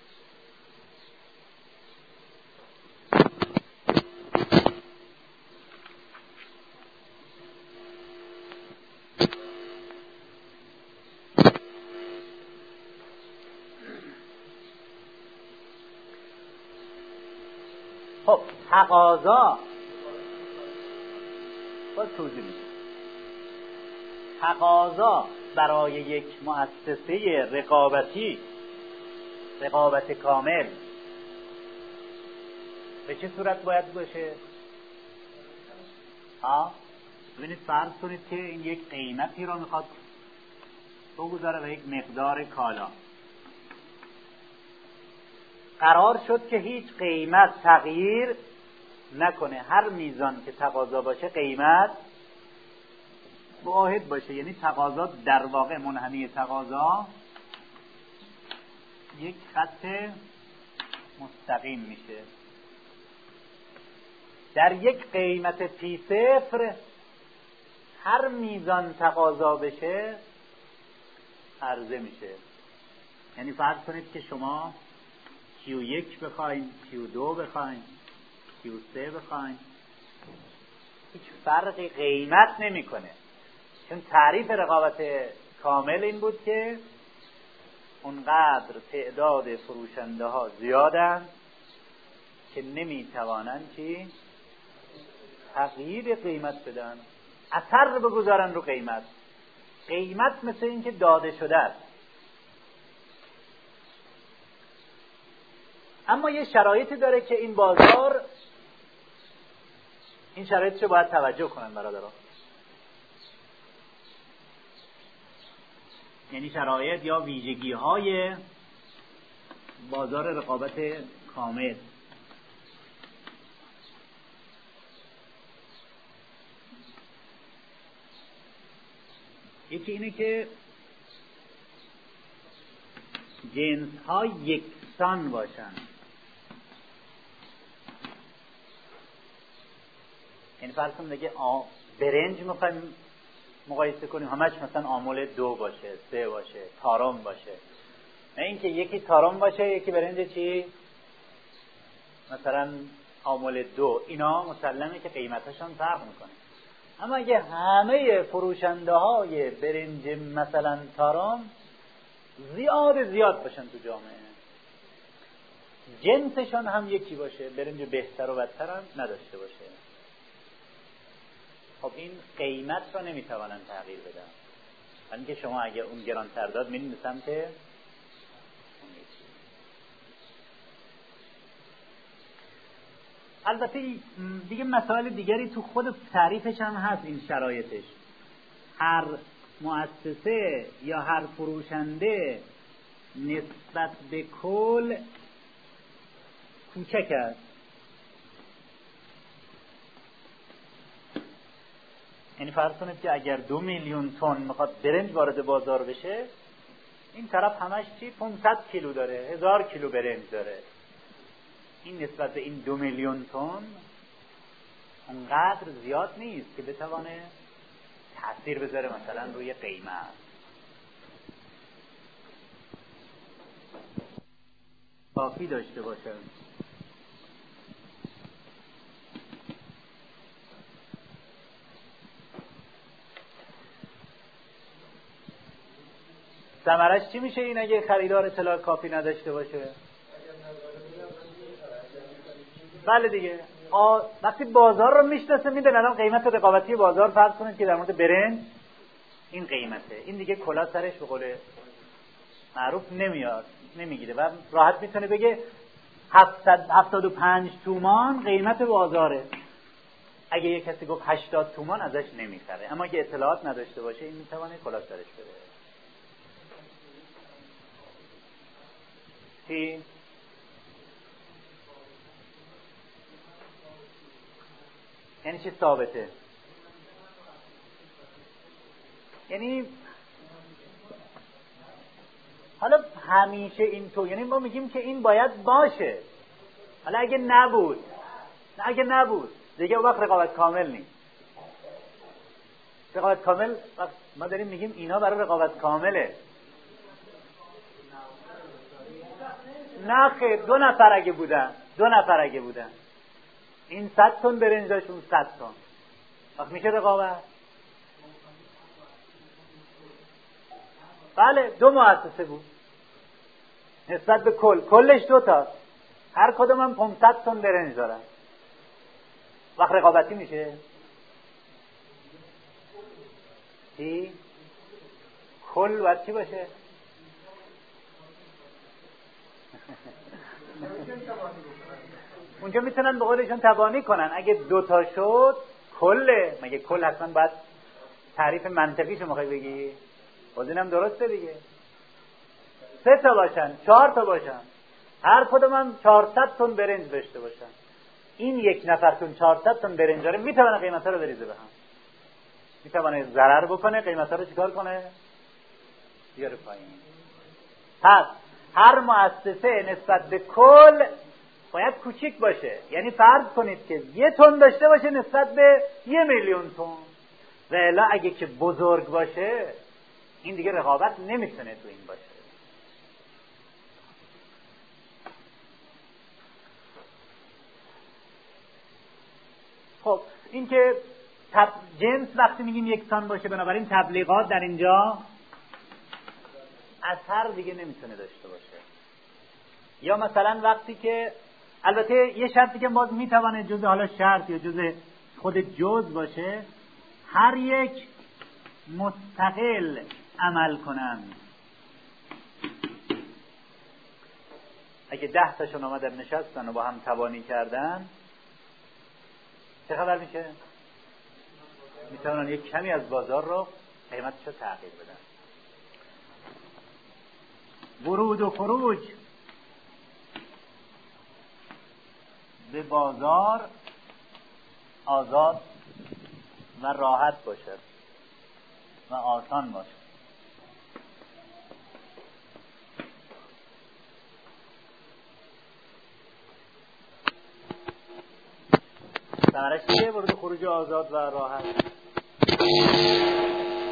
S1: خب تقاضا باز توضیح میدم. تقاضا برای یک مؤسسه رقابتی، رقابت کامل، به چه صورت باید باشه؟ ها ببینید فرض کنید که این یک قیمتی را میخواد بگذاره و یک مقدار کالا. قرار شد که هیچ قیمت تغییر نکنه، هر میزان که تقاضا باشه قیمت واحد باشه، یعنی تقاضا در واقع منحنی تقاضا یک خط مستقیم میشه. در یک قیمت پی صفر هر میزان تقاضا بشه عرضه میشه. یعنی فرض کنید که شما کیو یک بخواین، کیو دو بخواین، کیو سه بخواین، هیچ فرقی قیمت نمیکنه، چون تعریف رقابت کامل این بود که اونقدر تعداد فروشنده ها زیادن که نمیتوانن چی تغییر قیمت بدن، اثر بگذارن رو قیمت. قیمت مثل این که داده شده است. اما یه شرایطی داره که این بازار این شرایطش باید توجه کنن برادران، یعنی شرایط یا ویژگی های بازار رقابت کامل. یکی اینه که جنس ها یکسان باشن، یعنی فرض کنید دیگه برنج میخوایم مقایسه کنیم همش مثلا آمول دو باشه، سه باشه، تارم باشه، نه اینکه یکی تارم باشه یکی برنج چی مثلا آمول دو، اینا مسلمه که قیمتشون فرق میکنه. اما اگه همه فروشنده های برنج مثلا تارم زیاد زیاد باشن تو جامعه، جنسشان هم یکی باشه، برنج بهتر و بدتر هم نداشته باشه، خب این قیمت رو نمیتوانن تغییر بدن. یعنی که شما اگر اون گرانتر داد میرین به سمت اون یکی. البته دیگه مسائل دیگری تو خود تعریفش هم هست. این شرایطش هر مؤسسه یا هر فروشنده نسبت به کل کوچک است. یعنی فرض کنید که اگر دو میلیون تن میخواد برنج وارد بازار بشه، این طرف همش چی پانصد کیلو داره، هزار کیلو برنج داره. این نسبت به این دو میلیون تن اونقدر زیاد نیست که بتوانه تأثیر بذاره مثلا روی قیمت. کافی داشته باشه. ثمرش چی میشه این اگه خریدار اطلاع کافی نداشته باشه؟ بله دیگه، آ... وقتی بازار رو میشناسه میدن الان قیمت رقابتی بازار فرض کنید که در مورد برنج این قیمته، این دیگه کلا سرش به قول معروف نمیاد، نمیگیره و راحت میتونه بگه هفتاد و پنج تومان قیمت بازاره. اگه یه کسی گفت هشتاد تومان ازش نمیخره، اما اگه اطلاعات نداشته باشه این میتونه کلا سرش بده. چی؟ یعنی چی ثابته؟ یعنی حالا همیشه اینطور، یعنی ما میگیم که این باید باشه، حالا اگه نبود اگه نبود دیگه وقت رقابت کامل نیست. رقابت کامل وقت ما داریم میگیم اینا برای رقابت کامله. نه خیر، دو نفر اگه بودن دو نفر اگه بودن این صد تن برنج داشت اون صد تن، وقت میشه رقابت؟ بله، دو مؤسسه بود نسبت به کل، کلش دو تا، هر کدوم هم پانصد تن برنج دارن، وقت رقابتی میشه؟ چی؟ کل باید چی باشه؟ اونجا میتونن به قولشون تبانی کنن. اگه دوتا شد کله، مگه کل حتما باید تعریف منطقیشو میخوای بگی؟ باز اینم درسته دیگه. سه تا باشن، چهار تا باشن، هر کدوم هم چهارصد تن برنج داشته باشن، این یک نفر تون چهارصد تن برنج داره، میتونه قیمتا رو بریزه به هم، میتونه ضرر بکنه، قیمتا رو چیکار کنه؟ بیاره پایین. پس هر مؤسسه نسبت به کل باید کوچیک باشه. یعنی فرض کنید که یه تن داشته باشه نسبت به یه میلیون تن، و الا اگه که بزرگ باشه این دیگه رقابت نمیتونه تو این باشه. خب این که تب... جنس وقتی میگیم یکسان باشه، بنابراین تبلیغات در اینجا اثر دیگه نمیتونه داشته باشه. یا مثلا وقتی که البته یه شرطی که باز میتونه جزء حالا شرط یا جزء خود جز باشه، هر یک مستقل عمل کنن. اگه ده تاشون آمدن نشستن و با هم تبانی کردن چه خبر میشه؟ میتونن یک کمی از بازار رو قیمتش رو تغییر بدن. ورود و خروج به بازار آزاد و راحت باشه و آسان باشه. ثمرش چیه ورود و خروج آزاد و راحت؟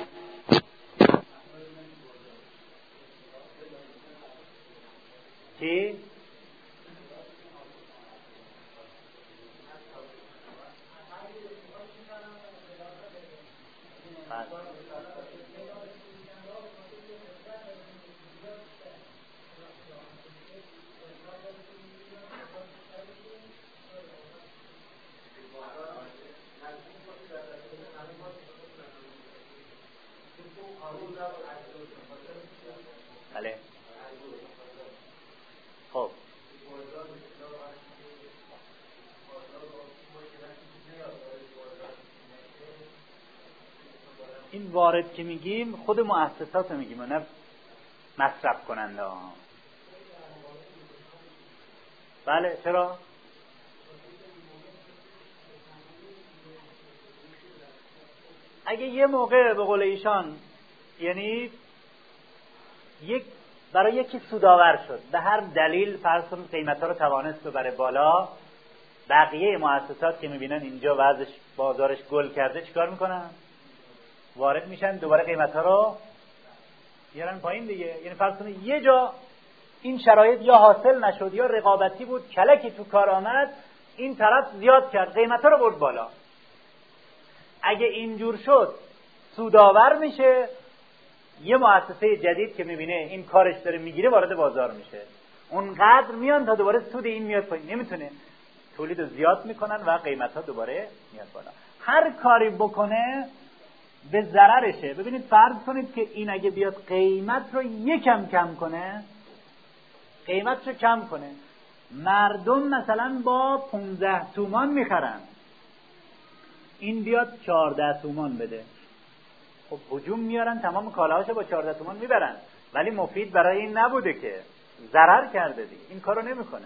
S1: بله. خب این وارد که میگیم خود مؤسسات رو میگیم، نه مصرف کننده ها. بله چرا؟ اگه یه موقع به قول ایشان یعنی یک برای یکی سودآور شد، به هر دلیل فرض کنیم قیمت‌ها رو توانست ببره بالا، بقیه مؤسسات که میبینن اینجا وضعش بازارش گل کرده چیکار میکنن؟ وارد میشن دوباره قیمت‌ها رو بیارن پایین دیگه. یعنی فرض کنید یه جا این شرایط یا حاصل نشد یا رقابتی بود، کلکی تو کار آمد، این طرف زیاد کرد قیمت‌ها رو برد بالا. اگه اینجور شد سودآور میشه، یه مؤسسه جدید که میبینه این کارش داره میگیره وارد بازار میشه، اونقدر میان تا دوباره سود این میاد پایین، نمیتونه تولید رو زیاد میکنن و قیمت‌ها دوباره میاد بالا. هر کاری بکنه به ضررشه. ببینید فرض کنید که این اگه بیاد قیمت رو یکم کم کنه، قیمت رو کم کنه، مردم مثلا با پونزده تومان میخرن، این بیاد چهارده تومان بده، خب هجوم میارن تمام کالاهاشو با چهارده تومان میبرن، ولی مفید برای این نبوده که، ضرر کرده دیگه، این کارو نمیکنه.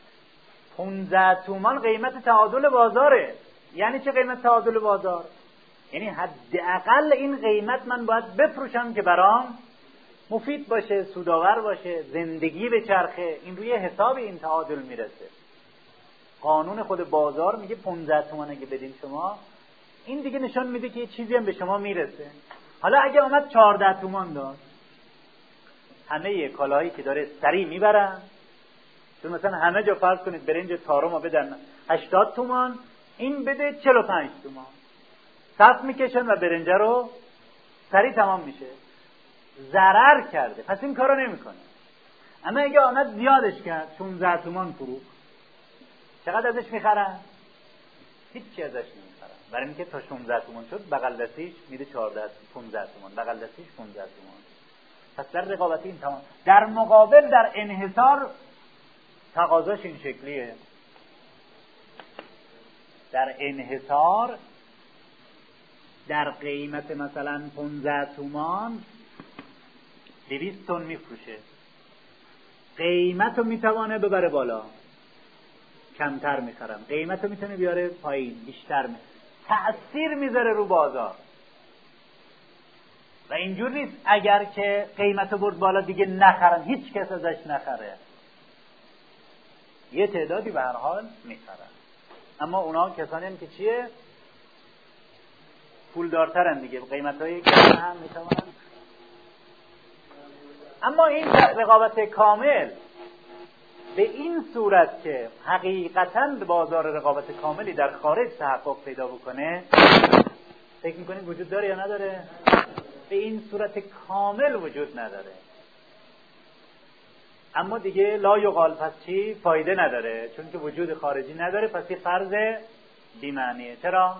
S1: پونزده تومان قیمت تعادل بازاره. یعنی چه قیمت تعادل بازار؟ یعنی حداقل این قیمت من باید بفروشم که برام مفید باشه، سودآور باشه، زندگی به چرخه. این روی حساب این تعادل میرسه. قانون خود بازار میگه پانزده تومان اگه بدین شما، این دیگه نشان میده که یه چیزی هم به شما میرسه. حالا اگه آمد چهارده تومان داد، همه کالاهایی که داره سریع میبرن، چون مثلا همه جا فرض کنید برنج تارم رو بدن هشتاد تومان، این بده چهل و پنج تومان، صف میکشن و برنجه رو سریع تمام میشه. ضرر کرده، پس این کارو نمیکنه. اما اگه آمد زیادش کرد، شانزده تومان فروخت، چقدر ازش میخرن؟ هیچی ازش نمیخرن، برای اینکه تا شانزده تومان شد بغل دستیش میده چهارده پانزده تومان، بغل دستیش پانزده تومان. پس در رقابتی این تمام. در مقابل در انحصار تقاضاش این شکلیه. در انحصار در قیمت مثلا پانزده تومان دویست تن میفروشه، قیمت رو میتوانه ببره بالا، کمتر میخرم، قیمت رو میتونه بیاره پایین، بیشتر می تأثیر میذاره رو بازار. و اینجور نیست اگر که قیمت رو برد بالا دیگه نخرن، هیچ کس ازش نخره، یه تعدادی به هر حال میخرن. اما اونا کسانی هم که چیه؟ پولدارترن دیگه، قیمت‌های کم هم میتوانن. اما این رقابت کامل به این صورت که حقیقتاً بازار رقابت کاملی در خارج تحقق پیدا بکنه، فکر می‌کنید وجود داره یا نداره؟ به این صورت کامل وجود نداره. اما دیگه لا یقال، پس چی؟ فایده نداره، چون که وجود خارجی نداره، پس یه فرض بی‌معنیه. چرا؟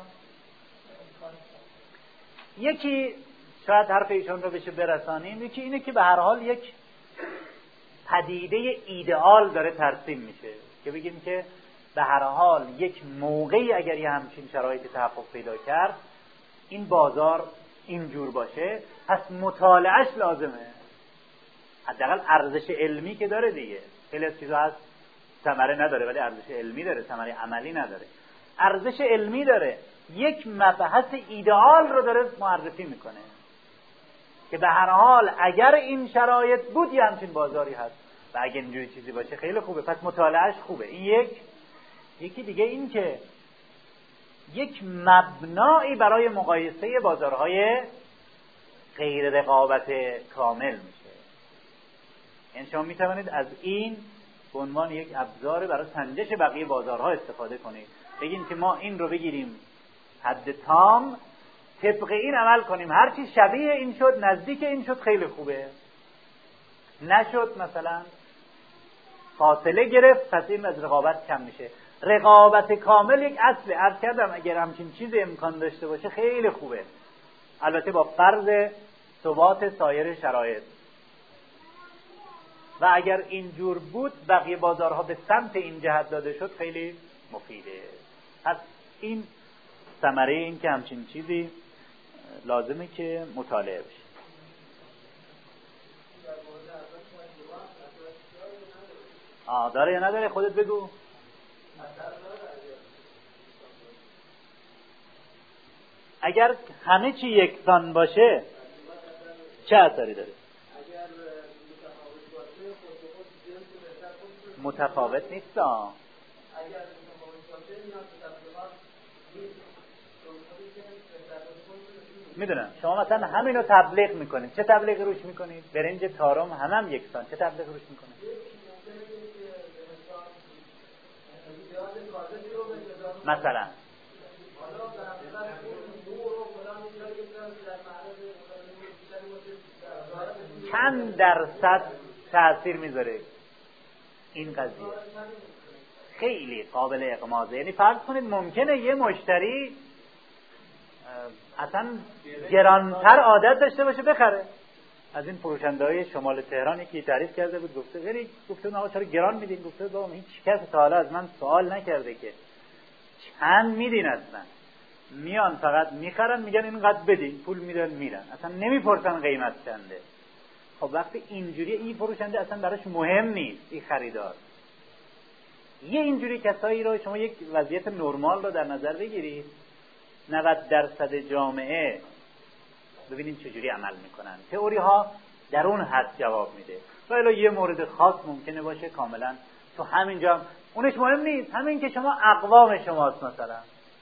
S1: یکی شاید حرف ایشون رو بشه برسانیم، یکی اینه که به هر حال یک پدیده ایدئال داره ترسیم میشه که بگیم که به هر حال یک موقعی اگر یه همچین شرایطی تحقق پیدا کرد، این بازار اینجور باشه، پس مطالعهش لازمه. حداقل ارزش علمی که داره دیگه. خیلی از چیزا هست ثمره نداره ولی ارزش علمی داره، ثمره عملی نداره. ارزش علمی داره، یک مبحث ایدئال رو داره معرفی میکنه که به هر حال اگر این شرایط بود یه همچین بازاری هست و اگر اینجوری چیزی باشه خیلی خوبه، پس مطالعهش خوبه. این یک. یکی دیگه این که یک مبنایی برای مقایسه بازارهای غیر رقابت کامل میشه. یعنی شما میتوانید از این به عنوان یک ابزار برای سنجش بقیه بازارها استفاده کنید. بگیم که ما این رو بگیریم حد تام، طبق این عمل کنیم، هر چی شبیه این شد، نزدیک این شد، خیلی خوبه. نشد مثلا فاصله گرفت، پس این از رقابت کم میشه. رقابت کامل یک اصل، عرض کردم اگر همچین چیز امکان داشته باشه خیلی خوبه، البته با فرض ثبات سایر شرایط. و اگر اینجور بود بقیه بازارها به سمت این جهت داده شد خیلی مفیده. پس این ثمره این که همچین چیزی لازمه که مطالعه بشه. آه داره یا نداره؟ خودت بگو. اگر همه چی یکسان باشه چه اثری داره؟ متفاوت نیست. آه میدونم شما مثلا همینو تبلیغ میکنید، چه تبلیغ روش میکنید؟ برنج تارم هم هم یکسان، چه تبلیغ روش میکنید؟ مثلا چند درصد تأثیر میذاره این قضیه؟ خیلی قابل اغماضه. یعنی فرض کنید ممکنه یه مشتری اصلا گرانتر عادت داشته باشه بخره. از این فروشنده‌های شمال تهران یکی تعریف کرده بود، گفته غیری گفته نه چرا گران میدین؟ گفته بابا هیچ کس تا حالا از من سوال نکرده که چند میدین، اصلا میان فقط میخرن میگن اینقدر بدین، پول میدن میرن، اصلا نمیپرسن قیمت چنده. خب وقتی اینجوری این فروشنده اصلا براش مهم نیست این خریدار. یه اینجوری کسایی رو شما یک وضعیت نرمال رو در نظر بگیرید، نود درصد جامعه ببینید چجوری عمل میکنن. تئوری ها در اون حد جواب میده، ولی یه مورد خاص ممکنه باشه کاملا تو همینجا اونش مهم نیست. همین که شما اقوام شماست، مثلا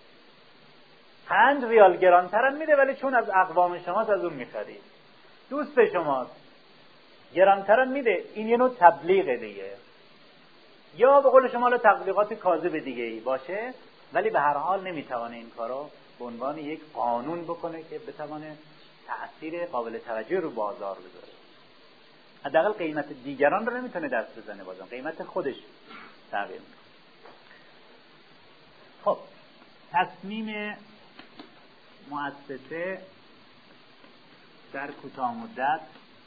S1: پنج ریال گرانترم میده ولی چون از اقوام شماست از اون میخرید. دوست شماست گرانترم میده، این یه نوع تبلیغ دیگه، یا به قول شما تبلیغات کاذب دیگه ای باشه، ولی به هر حال نمیتوانه این کارو به عنوان یک قانون بکنه که بتوانه تأثیر قابل توجه رو بازار بذاره. حداقل قیمت دیگران رو نمیتونه دست بزنه، بازم قیمت خودش تغییر میکنه. خب تصمیم مؤسسه در کوتاه مدت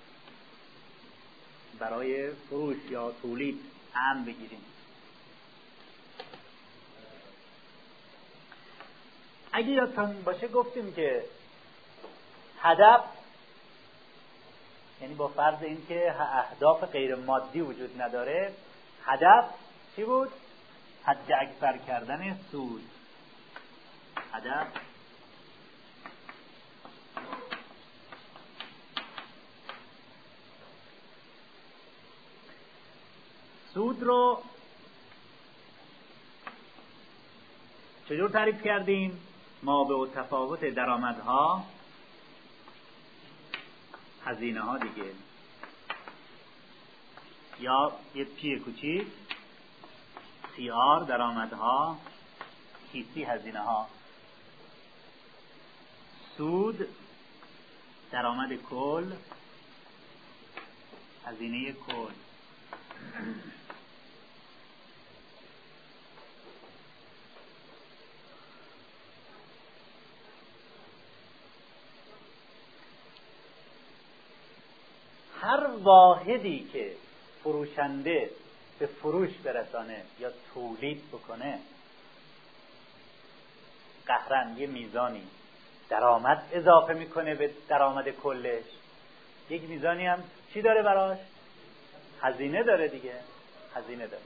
S1: برای فروش یا تولید هم بگیریم. اگه یادتون باشه گفتیم که هدف، یعنی با فرض این که اهداف غیر مادی وجود نداره، هدف چی بود؟ حد اکثر کردن سود. هدف سود رو چجور تعریف کردیم؟ ما به تفاوت درآمدها هزینه ها دیگه، یا یه پی کوچیک سی آر درآمدها کیسی هزینه ها، سود درآمد کل هزینه کل. هر واحدی که فروشنده به فروش برسانه یا تولید بکنه قهرن یه میزانی درآمد اضافه میکنه به درآمد کلش، یک میزانی هم چی داره براش؟ هزینه داره دیگه، هزینه داره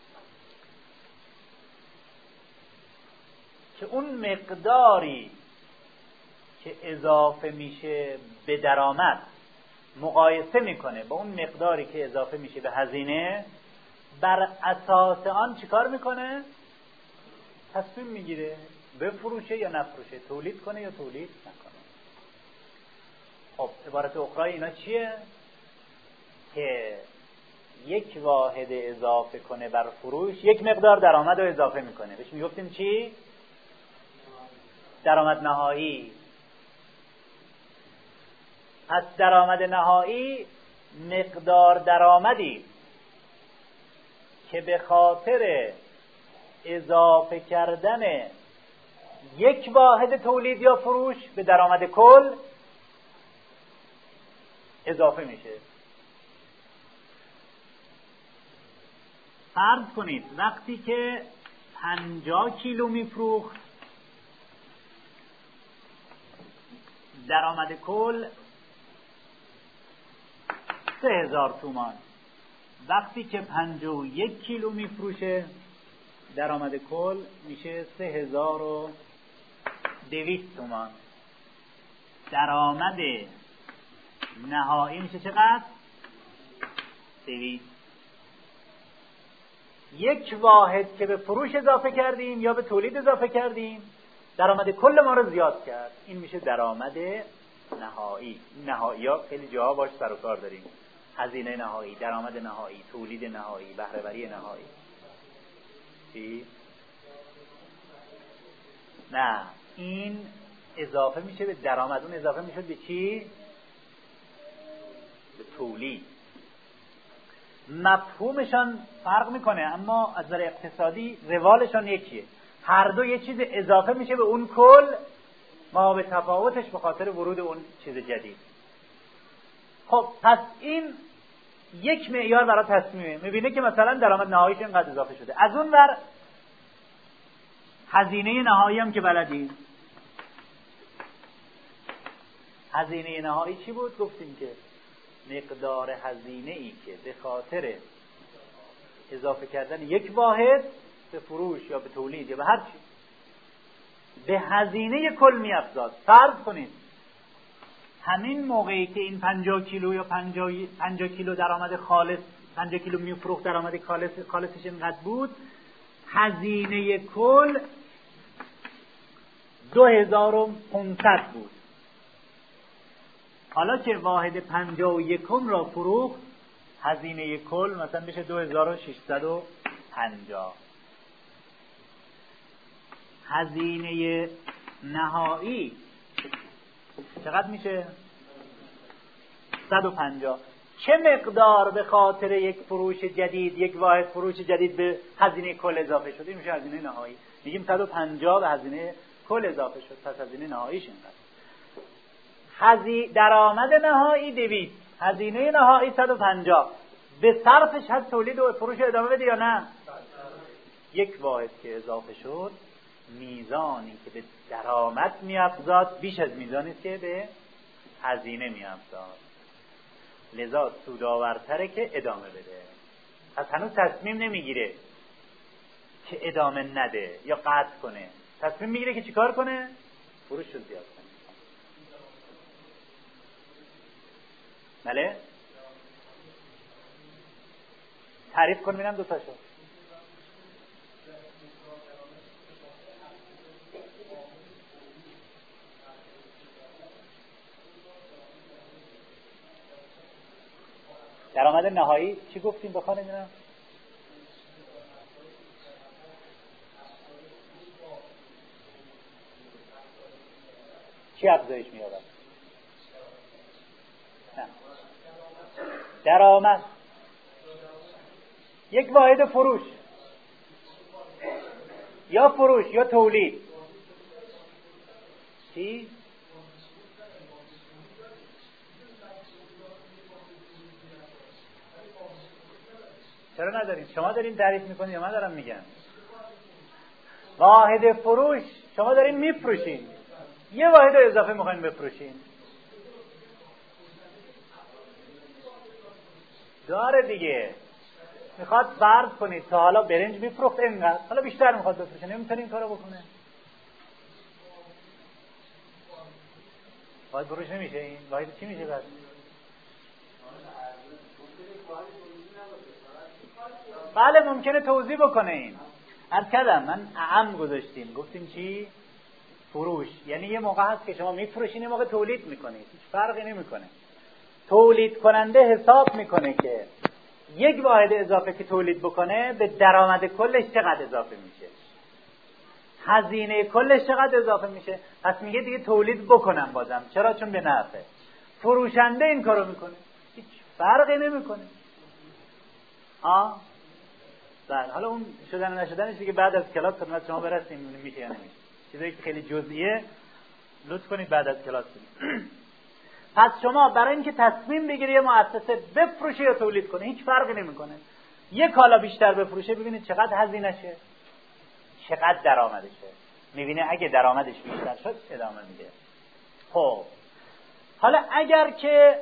S1: که اون مقداری که اضافه میشه به درآمد مقایسه میکنه با اون مقداری که اضافه میشه به هزینه، بر اساس آن چیکار میکنه؟ تصمیم میگیره بفروشه یا نفروشه، تولید کنه یا تولید نکنه. خب عبارت اخرى اینا چیه؟ که یک واحد اضافه کنه بر فروش یک مقدار درآمد رو اضافه میکنه، بهش میگفتیم چی؟ درآمد نهایی. پس درآمد نهایی مقدار درآمدی که به خاطر اضافه کردن یک واحد تولید یا فروش به درآمد کل اضافه میشه. فرض کنید وقتی که پنجاه کیلو میفروخت درآمد کل سه هزار تومان، وقتی که پنجاه و یک کیلو میفروشه درآمد کل میشه سه هزار و دویست تومان. درآمد نهایی میشه چقدر؟ دویست. یک واحد که به فروش اضافه کردیم یا به تولید اضافه کردیم درآمد کل ما رو زیاد کرد، این میشه درآمد نهایی. نهایی ها خیلی جاها باش سر و کار داریم، هزینه نهایی، درآمد نهایی، تولید نهایی، بهره وری نهایی. چی؟ نه، این اضافه میشه به درآمد، اون اضافه میشه به چی؟ به تولید. مفهومشان فرق میکنه اما از نظر اقتصادی روالشان یکیه. هر دو یه چیز اضافه میشه به اون کل، ما به تفاوتش به خاطر ورود اون چیز جدید. خب پس این یک معیار برای تصمیمه. میبینه که مثلا درآمد نهاییش اینقدر اضافه شده. از اون ور هزینه نهایی هم که بلدیم، هزینه نهایی چی بود؟ گفتیم که مقدار هزینه ای که به خاطر اضافه کردن یک واحد به فروش یا به تولید یا به هر چی به هزینه کل می‌افزاد. فرض کنید همین موقعی که این پنجاه کیلو یا پنجاه کیلو درآمد خالص، پنجاه کیلو میفروخت درآمد خالص خالصش اینقدر بود، هزینه کل دو هزار و پانصد بود. حالا که واحد پنجاه و یکم را فروخت هزینه کل مثلا بشه دو هزار و ششصد و پنجاه. هزینه نهایی چقدر میشه؟ صد و پنجاه. چه مقدار به خاطر یک فروش جدید، یک واحد فروش جدید به هزینه کل اضافه شد؟ این میشه هزینه نهایی. میگیم صد و پنجاه به هزینه کل اضافه شد، پس هزینه نهاییش اینقدر. هزینه درآمد نهایی دویست، هزینه نهایی صد و پنجاه. به صرفش هست تولید و فروش ادامه بده یا نه؟ یک واحد که اضافه شد میزانی که به درآمد میافزاد بیش از میزانی که به هزینه میافزاد، لذا سودآورتره که ادامه بده. از هنوز تصمیم نمیگیره که ادامه نده یا قطع کنه، تصمیم میگیره که چیکار کنه؟ فروش رو زیاد کنه. بله؟ تعریف کن ببینم دو تاشو. درآمد نهایی چی گفتیم بخوانیم اینا؟ چی افزایش می‌یابد؟ درآمد یک واحد فروش یا فروش یا تولید. چی؟ چرا نداریم؟ شما دارین تعریف میکنید یا من دارم میگم؟ واحد فروش شما دارین میفروشین، یه واحد اضافه میخواین بفروشین. داره دیگه. میخواد فرض کنید تا حالا برنج میفروخت اینقدر، حالا بیشتر میخواد بفروشه، نمیتونه این کارو بکنه. واحد فروش نمیشه این. واحد چی میشه بعد؟ بله ممکنه توضیح بکنه این. عرض کردم من اعم گذاشتیم، گفتیم چی؟ فروش. یعنی یه موقع هست که شما میفروشین، یه موقع تولید میکنید، هیچ فرقی نمیکنه. تولید کننده حساب میکنه که یک واحد اضافه که تولید بکنه به درآمد کلش چقدر اضافه میشه، هزینه کلش چقدر اضافه میشه. پس میگه دیگه تولید بکنم بازم. چرا؟ چون به نفعه. فروشنده این کارو میکنه، هیچ فرقی نمیکنه. آه بله، حالا اون شدن نشدنش دیگه بعد از کلاس خدمت شما برسیم میشه یا نمیشه. چیزایی که خیلی جزئیه لطف کنید بعد از کلاس بگید. پس شما برای اینکه تصمیم بگیری یه مؤسسه بفروشه یا تولید کنه هیچ فرقی نمیکنه. یه کالا بیشتر بفروشه ببینید چقدر هزینه‌شه، چقدر درآمدشه. میبینه اگه درآمدش بیشتر شد ادامه میده. خب حالا اگر که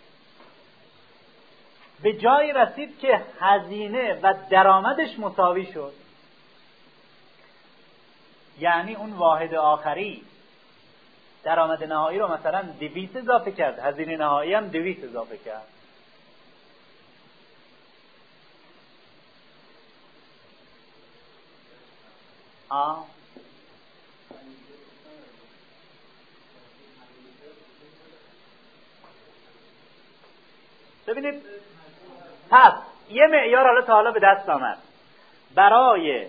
S1: به جایی رسید که هزینه و درآمدش مساوی شد، یعنی اون واحد آخری درآمد نهایی رو مثلا دویست اضافه کرد، هزینه نهایی هم دویست اضافه کرد، آه ببینید، پس یه معیار حالا تا حالا به دست آمد برای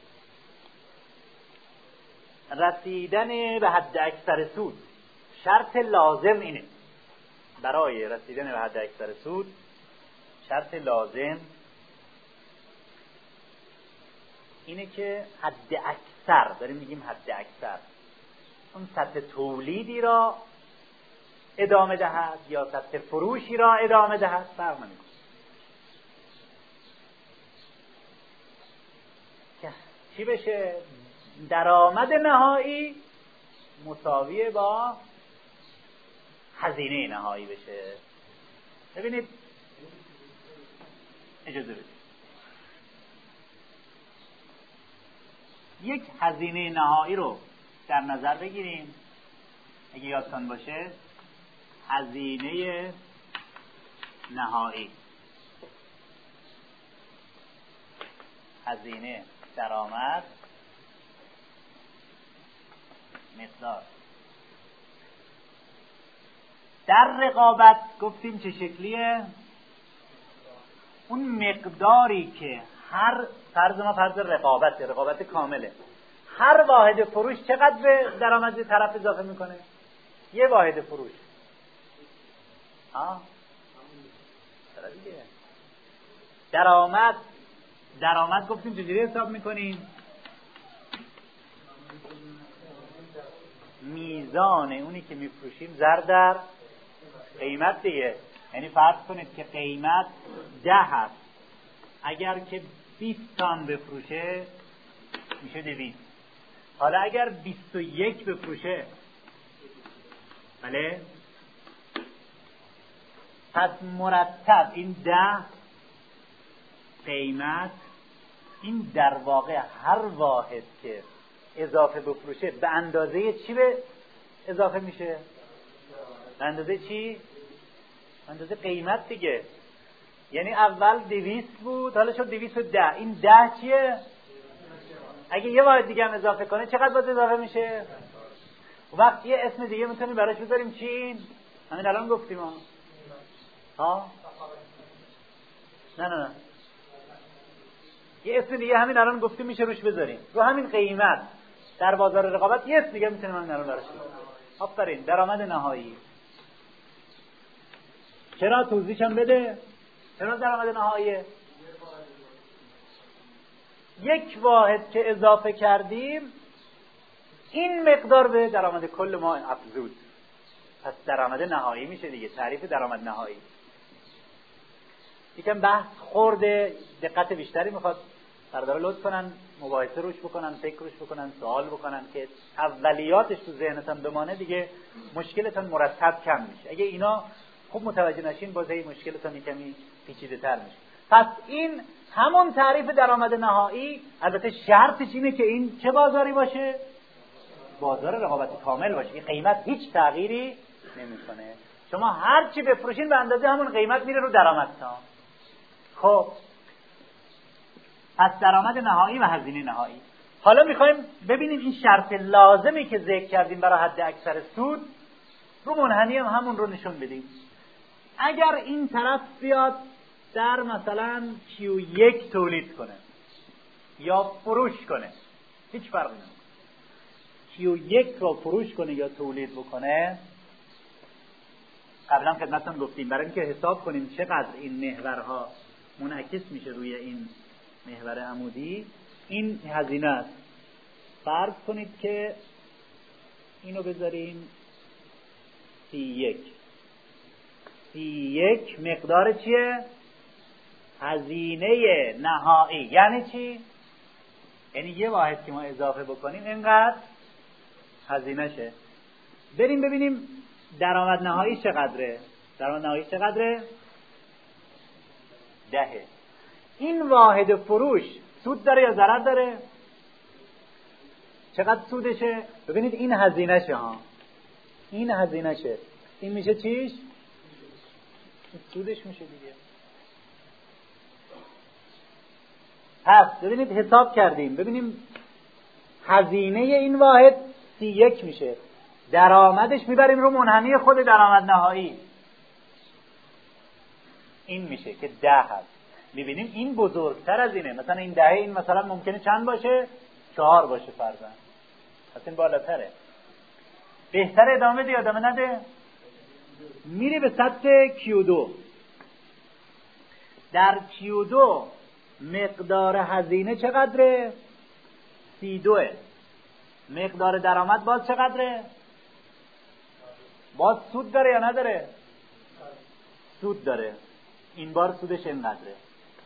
S1: رسیدن به حد اکثر سود. شرط لازم اینه، برای رسیدن به حد اکثر سود شرط لازم اینه که حد اکثر، داریم میگیم حد اکثر، اون سطح تولیدی را ادامه دهد یا سطح فروشی را ادامه دهد، فرق نمیکنه. چی بشه؟ درآمد نهایی مساوی با هزینه نهایی بشه. ببینید اجازه بدید، یک هزینه نهایی رو در نظر بگیریم. اگه یادتان باشه هزینه نهایی، هزینه درآمد مقدار. در رقابت گفتیم چه شکلیه؟ اون مقداری که هر فرض ما فرض رقابت رقابت کامله، هر واحد فروش چقدر به درآمد طرف اضافه میکنه؟ یه واحد فروش. ها چرا دیگه؟ درآمد درآمد گفتیم چجوری حساب میکنیم؟ میزان اونی که میفروشیم ضرب در قیمت دیگه. یعنی فرض کنید که قیمت ده هست، اگر که بیست تن بفروشه میشه دویست. حالا اگر بیست و یک بفروشه، بله، پس مرتب این ده قیمت، این در واقع هر واحد که اضافه بفروشه به اندازه چی به اضافه میشه؟ به اندازه چی؟ به اندازه قیمت دیگه. یعنی اول دویست بود، حالا شد دویست و ده. این ده چیه؟ اگه یه واحد دیگه هم اضافه کنه چقدر باید اضافه میشه؟ وقت یه اسم دیگه میتونیم براش بذاریم. چی؟ همین الان گفتیم ها ها نه نه نه یه اسم دیگه همین الان گفتیم میشه روش بذاریم، رو همین قیمت در بازار رقابت یه اسم دیگه میتونیم همین الان براش بذاریم. آفرین، درآمد نهایی. چرا؟ توضیحش هم بده. چرا درآمد نهاییه؟ یک واحد که اضافه کردیم این مقدار به درآمد کل ما افزود، پس درآمد نهایی میشه دیگه. تعریف درآمد نهایی یکم بحث خورده، دقت بیشتری میخواد. سردار لطف کنن مباحثه روش بکنن، فکر روش بکنن، سوال بکنن که اولیاتش تو ذهنتون بمانه، دیگه مشکلتون مرتب کم میشه. اگه اینا خوب متوجه نشین باز هی مشکلتون کمی پیچیده تر میشه. پس این همون تعریف درآمد نهایی، البته شرطش اینه که این چه بازاری باشه؟ بازار رقابت کامل باشه. این قیمت هیچ تغییری نمیکنه. شما هر چی بفروشین به اندازه همون قیمت میره رو درآمدتون. خب پس درآمد نهایی و هزینه نهایی. حالا میخوایم ببینیم این شرط لازمی که ذکر کردیم برای حد اکثر سود رو منحنی هم همون رو نشون بدیم. اگر این طرف بیاد در مثلا کیو یک تولید کنه یا فروش کنه، هیچ فرقی نمیکنه. کیو یک رو فروش کنه یا تولید بکنه، قبلا خدمتتون گفتیم برای اینکه حساب کنیم چقدر این محورها منعکس میشه روی این محور عمودی، این هزینه است. فرض کنید که اینو بذاریم سی یک. سی یک مقدار چیه؟ هزینه نهایی. یعنی چی؟ یعنی یه واحد که ما اضافه بکنیم اینقدر هزینه شه. بریم ببینیم درآمد نهایی چقدره. درآمد نهایی چقدره؟ دهه. این واحد فروش سود داره یا ضرر داره؟ چقدر سودشه؟ ببینید این هزینه شه ها، این هزینه شه، این میشه چیش؟ سودش میشه دیگه. پس ببینید حساب کردیم، ببینیم هزینه این واحد سی یک میشه، درآمدش میبریم رو منحنی خود درآمد نهایی، این میشه که ده هست. میبینیم این بزرگتر از اینه. مثلا این دهه این مثلا ممکنه چند باشه؟ چهار باشه فرضاً. پس این بالاتره. بهتر ادامه ده یا ادامه نده؟ میره به سطح کیو دو. در کیو دو مقدار هزینه چقدره؟ سی دوه. مقدار درآمد باز چقدره؟ باز سود داره یا نداره؟ سود داره. این بار سودش اینقدره.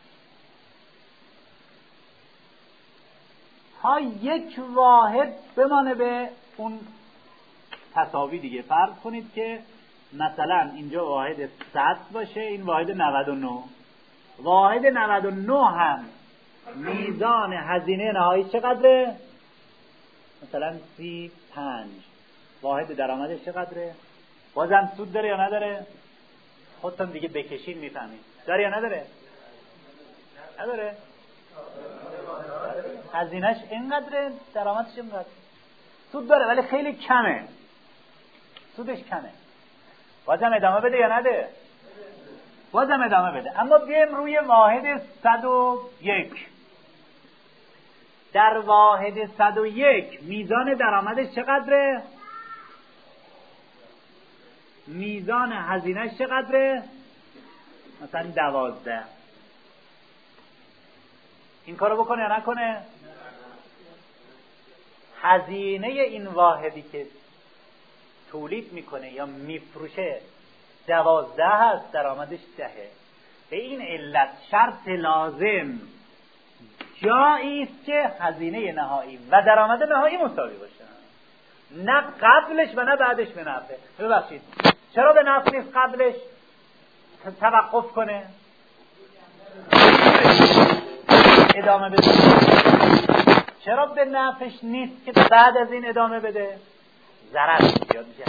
S1: ها یک واحد بمانه به اون تساوی دیگه. فرض کنید که مثلا اینجا واحد صد باشه، این واحد نود و نه. واحد نود و نه هم میزان هزینه نهایی چقدره؟ مثلا سی پنج. واحد درآمدش چقدره؟ بازم سود داره یا نداره؟ خودتون دیگه بکشین میفهمید. داره یا نداره؟ نداره. هزینهش اینقدره، درآمدش اینقدر. سود داره ولی خیلی کمه. سودش کمه. بازم ادامه بده یا نده؟ بازم ادامه بده. اما بیایم روی واحد صد و یک. در واحد صد و یک میزان درآمدش چقدره؟ میزان هزینهش چقدره؟ مثلا دوازده. این کارو بکنه یا نکنه؟ هزینه این واحدی که تولید میکنه یا میفروشه دوازده هست، درآمدش دهه. به این علت شرط لازم جایی است که هزینه نهایی و درآمد نهایی مساوی باشه، نه قبلش و نه بعدش به نفعه. ببخشید چرا به نفع نیست قبلش توقف کنه ادامه بده؟ چرا به نفعش نیست که بعد از این ادامه بده؟ ضرر زیاد میشه.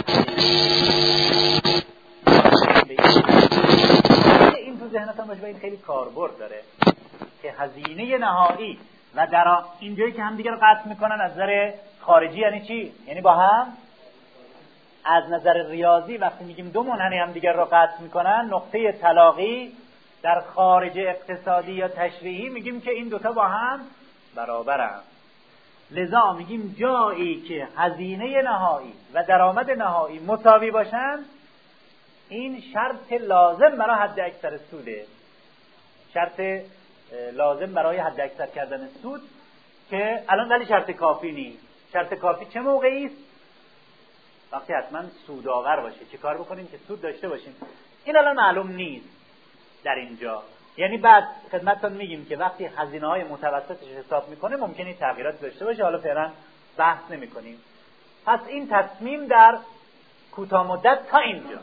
S1: این تو ذهنتون باشه و این خیلی کاربرد داره که هزینه نهایی و در اینجایی که هم دیگر قطع میکنن از نظر خارجی یعنی چی؟ یعنی با هم از نظر ریاضی وقتی میگیم دو منحنی هم دیگر رو قطع میکنن، نقطه تلاقی در خارج اقتصادی یا تشریحی میگیم که این دوتا با هم برابرن. لذا میگیم جایی که هزینه نهایی و درآمد نهایی مساوی باشن، این شرط لازم برای حد اکثر سوده. شرط لازم برای حد اکثر کردن سود که الان ولی شرط کافی نیست. شرط کافی چه موقعی است؟ وقتی حتما سودآور باشه. چه کار بکنیم که سود داشته باشیم؟ این الان معلوم نیست در اینجا. یعنی بعد خدمتتون میگیم که وقتی هزینه‌های متوسطش حساب میکنه ممکنه تغییرات داشته باشه، حالا فعلا بحث نمی‌کنیم. پس این تصمیم در کوتاه مدت تا اینجا.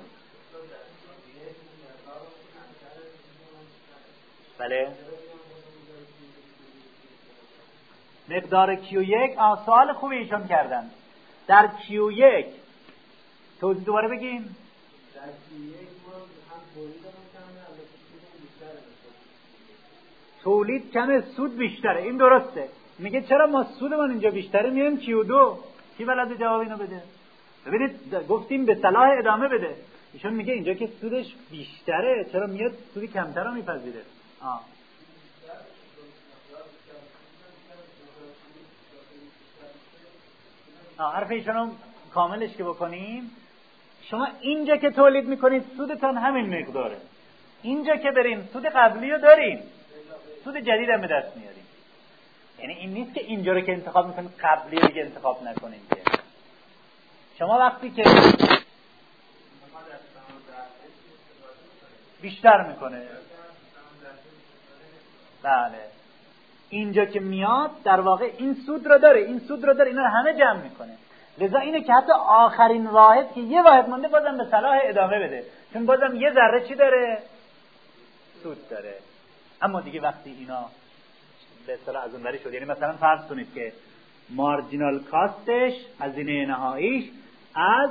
S1: بله مقدار کیو یک. آه سوال خوبی ایشون کردن. در کیو یک توضیح دوباره بگیم.
S3: در کیو یک ما هم تولید کمه،
S1: تولید کمه سود بیشتره. این درسته. میگه چرا ما سودمون اینجا بیشتره میایم کیو دو؟ کی بلده جواب اینو بده؟ ببینید گفتیم به صلاح ادامه بده. ایشون میگه اینجا که سودش بیشتره چرا میاد سودی کمتر رو میپذیره؟ آه آه حرف ایشونو کاملش که بکنیم، شما اینجا که تولید میکنید سودتان همین مقداره، اینجا که برین سود قبلی رو دارین، سود جدید هم به دست میارین. یعنی این نیست که اینجا رو که انتخاب میکنید قبلی رو که انتخاب نکنید. که شما وقتی که بیشتر میکنه، بله، اینجا که میاد در واقع این سود رو داره، این سود رو داره، اینا رو همه جمع میکنه. لذا اینه که حتی آخرین واحد که یه واحد مونده بازم به صلاح ادامه بده، چون بازم یه ذره چی داره؟ سود داره. اما دیگه وقتی اینا به اصطلاح از اونوری شد، یعنی مثلا فرض کنید که مارجینال کاستش، هزینه نهاییش از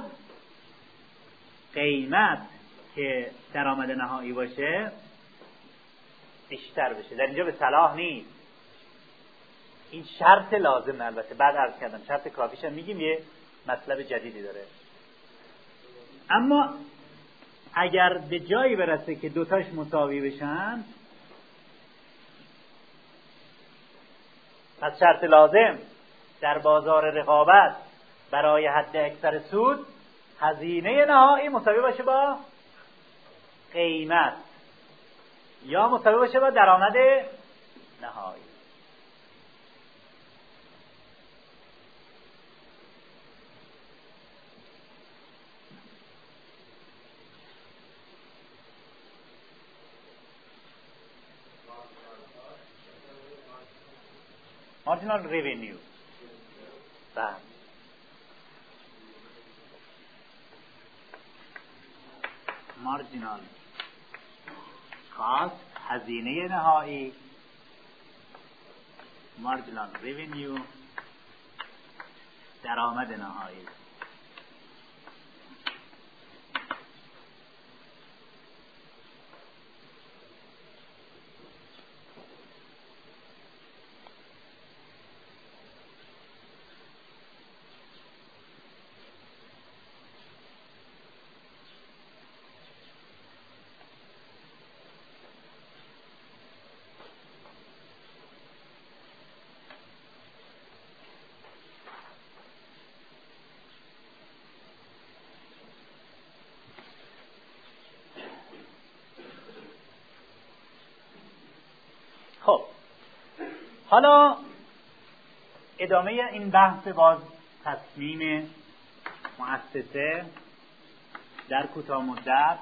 S1: قیمت که درآمد نهایی باشه بیشتر بشه، در اینجا به صلاح نیست. این شرط لازم، البته بعد عرض کردم شرط کافیش هم میگیم یه مطلب جدیدی داره. اما اگر به جایی برسه که دوتاش مساوی بشن، پس شرط لازم در بازار رقابت برای حد اکثر سود هزینه نهایی مساوی باشه با قیمت یا مساوی باشه با درآمد نهایی. marginal revenue. بله. marginal cost هزینه نهایی، marginal revenue درآمد نهایی. خب حالا ادامه این بحث باز تصمیم مؤسسه در کوتاه مدت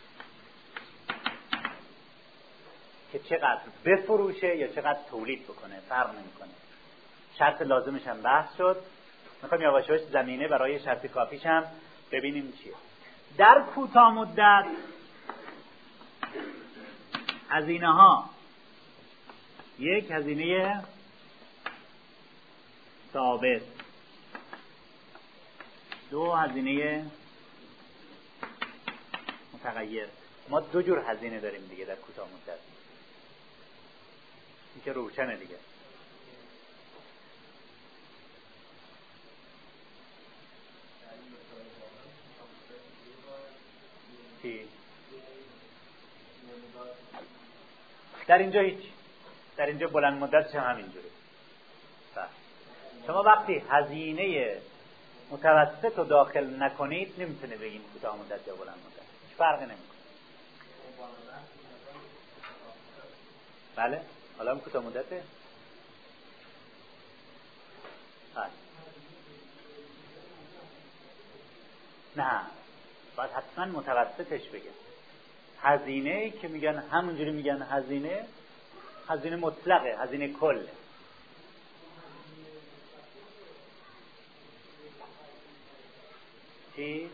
S1: که چقدر بفروشه یا چقدر تولید بکنه فرق نمیکنه. شرط لازمش هم بحث شد. میخوایم یواش یواش زمینه برای شرط کافیش هم ببینیم چیه. در کوتاه مدت هزینه ها یک هزینه ثابت، دو هزینه متغیر. ما دو جور هزینه داریم دیگه در کوتاه مدت، این که روشنه دیگه. چی؟ در اینجا هیچ، در اینجا بلند مدت چه همینجوره. شما وقتی هزینه متوسط رو داخل نکنید نمیتونه بگیم کوتاه مدت یا بلند مدت، هیچ فرقی نمیکنه. بله حالا هم کوتاه مدته. بله نه، باید حتما متوسطش بگن. هزینه که میگن همونجوری میگن هزینه، هزینه مطلقه، هزینه کله. چی؟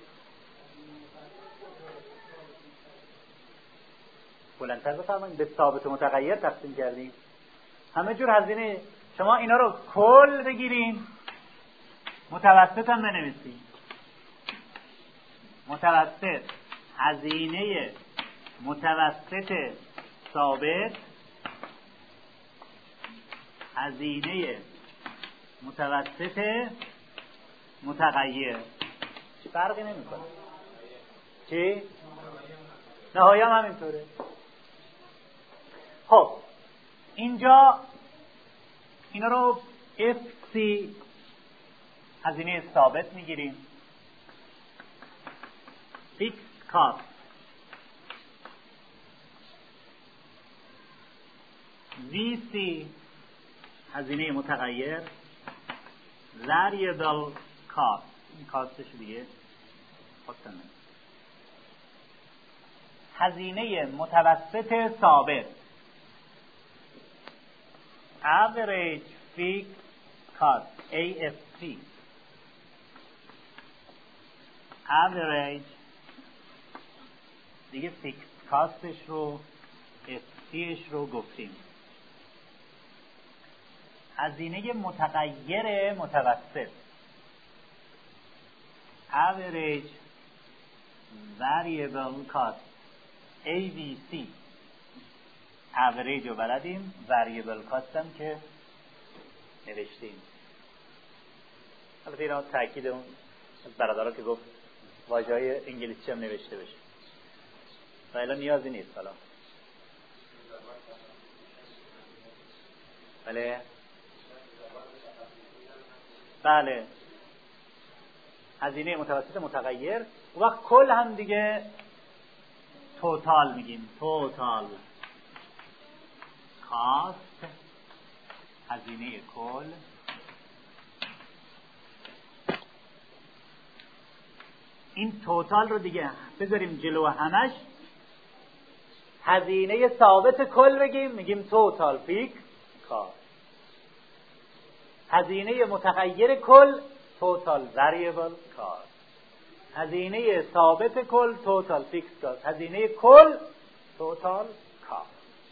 S1: بلندتر بفرمایید. به ثابت و متغیر تقسیم کردیم. همه جور هزینه شما اینا رو کل بگیرین، متوسط هم بنویسین. متوسط هزینه متوسط ثابت، هزینه متوسط متغیر. چی فرقی نمیکنه. چی؟ نهایی هم همینطوره. خب اینجا اینا رو اف سی هزینه ثابت میگیریم، fixed cost وی سی هزینه متغیر variable cost این کاستش دیگه خودتونه هزینه متوسط ثابت average fixed cost A F C average دیگه fixed کاستش رو F Cش رو گفتیم هزینه متغیر متوسط average variable cost A V C average رو بلدیم variable cost هم که نوشتیم. البته اینا تأکید اون برادرها که گفت واژه‌های انگلیسی هم نوشته بشه و الان نیازی نیست. حالا بله بله هزینه متوسط متغیر و وقت کل هم دیگه توتال میگیم توتال کاست هزینه کل این توتال رو دیگه بذاریم جلو همش هزینه ثابت کل بگیم میگیم توتال فیکس کاست هزینه متغیر کل توتال وریبل کاست هزینه ثابت کل توتال فیکس کاست هزینه کل توتال کاست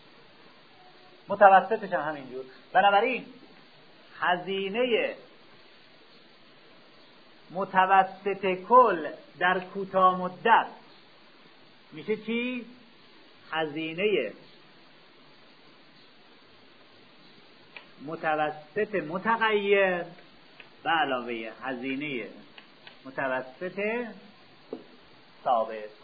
S1: متوسطش هم همینجور. بنابراین هزینه متوسط کل در کوتاه مدت میشه چی؟ هزینه متوسط متغیر به علاوه هزینه متوسط ثابت.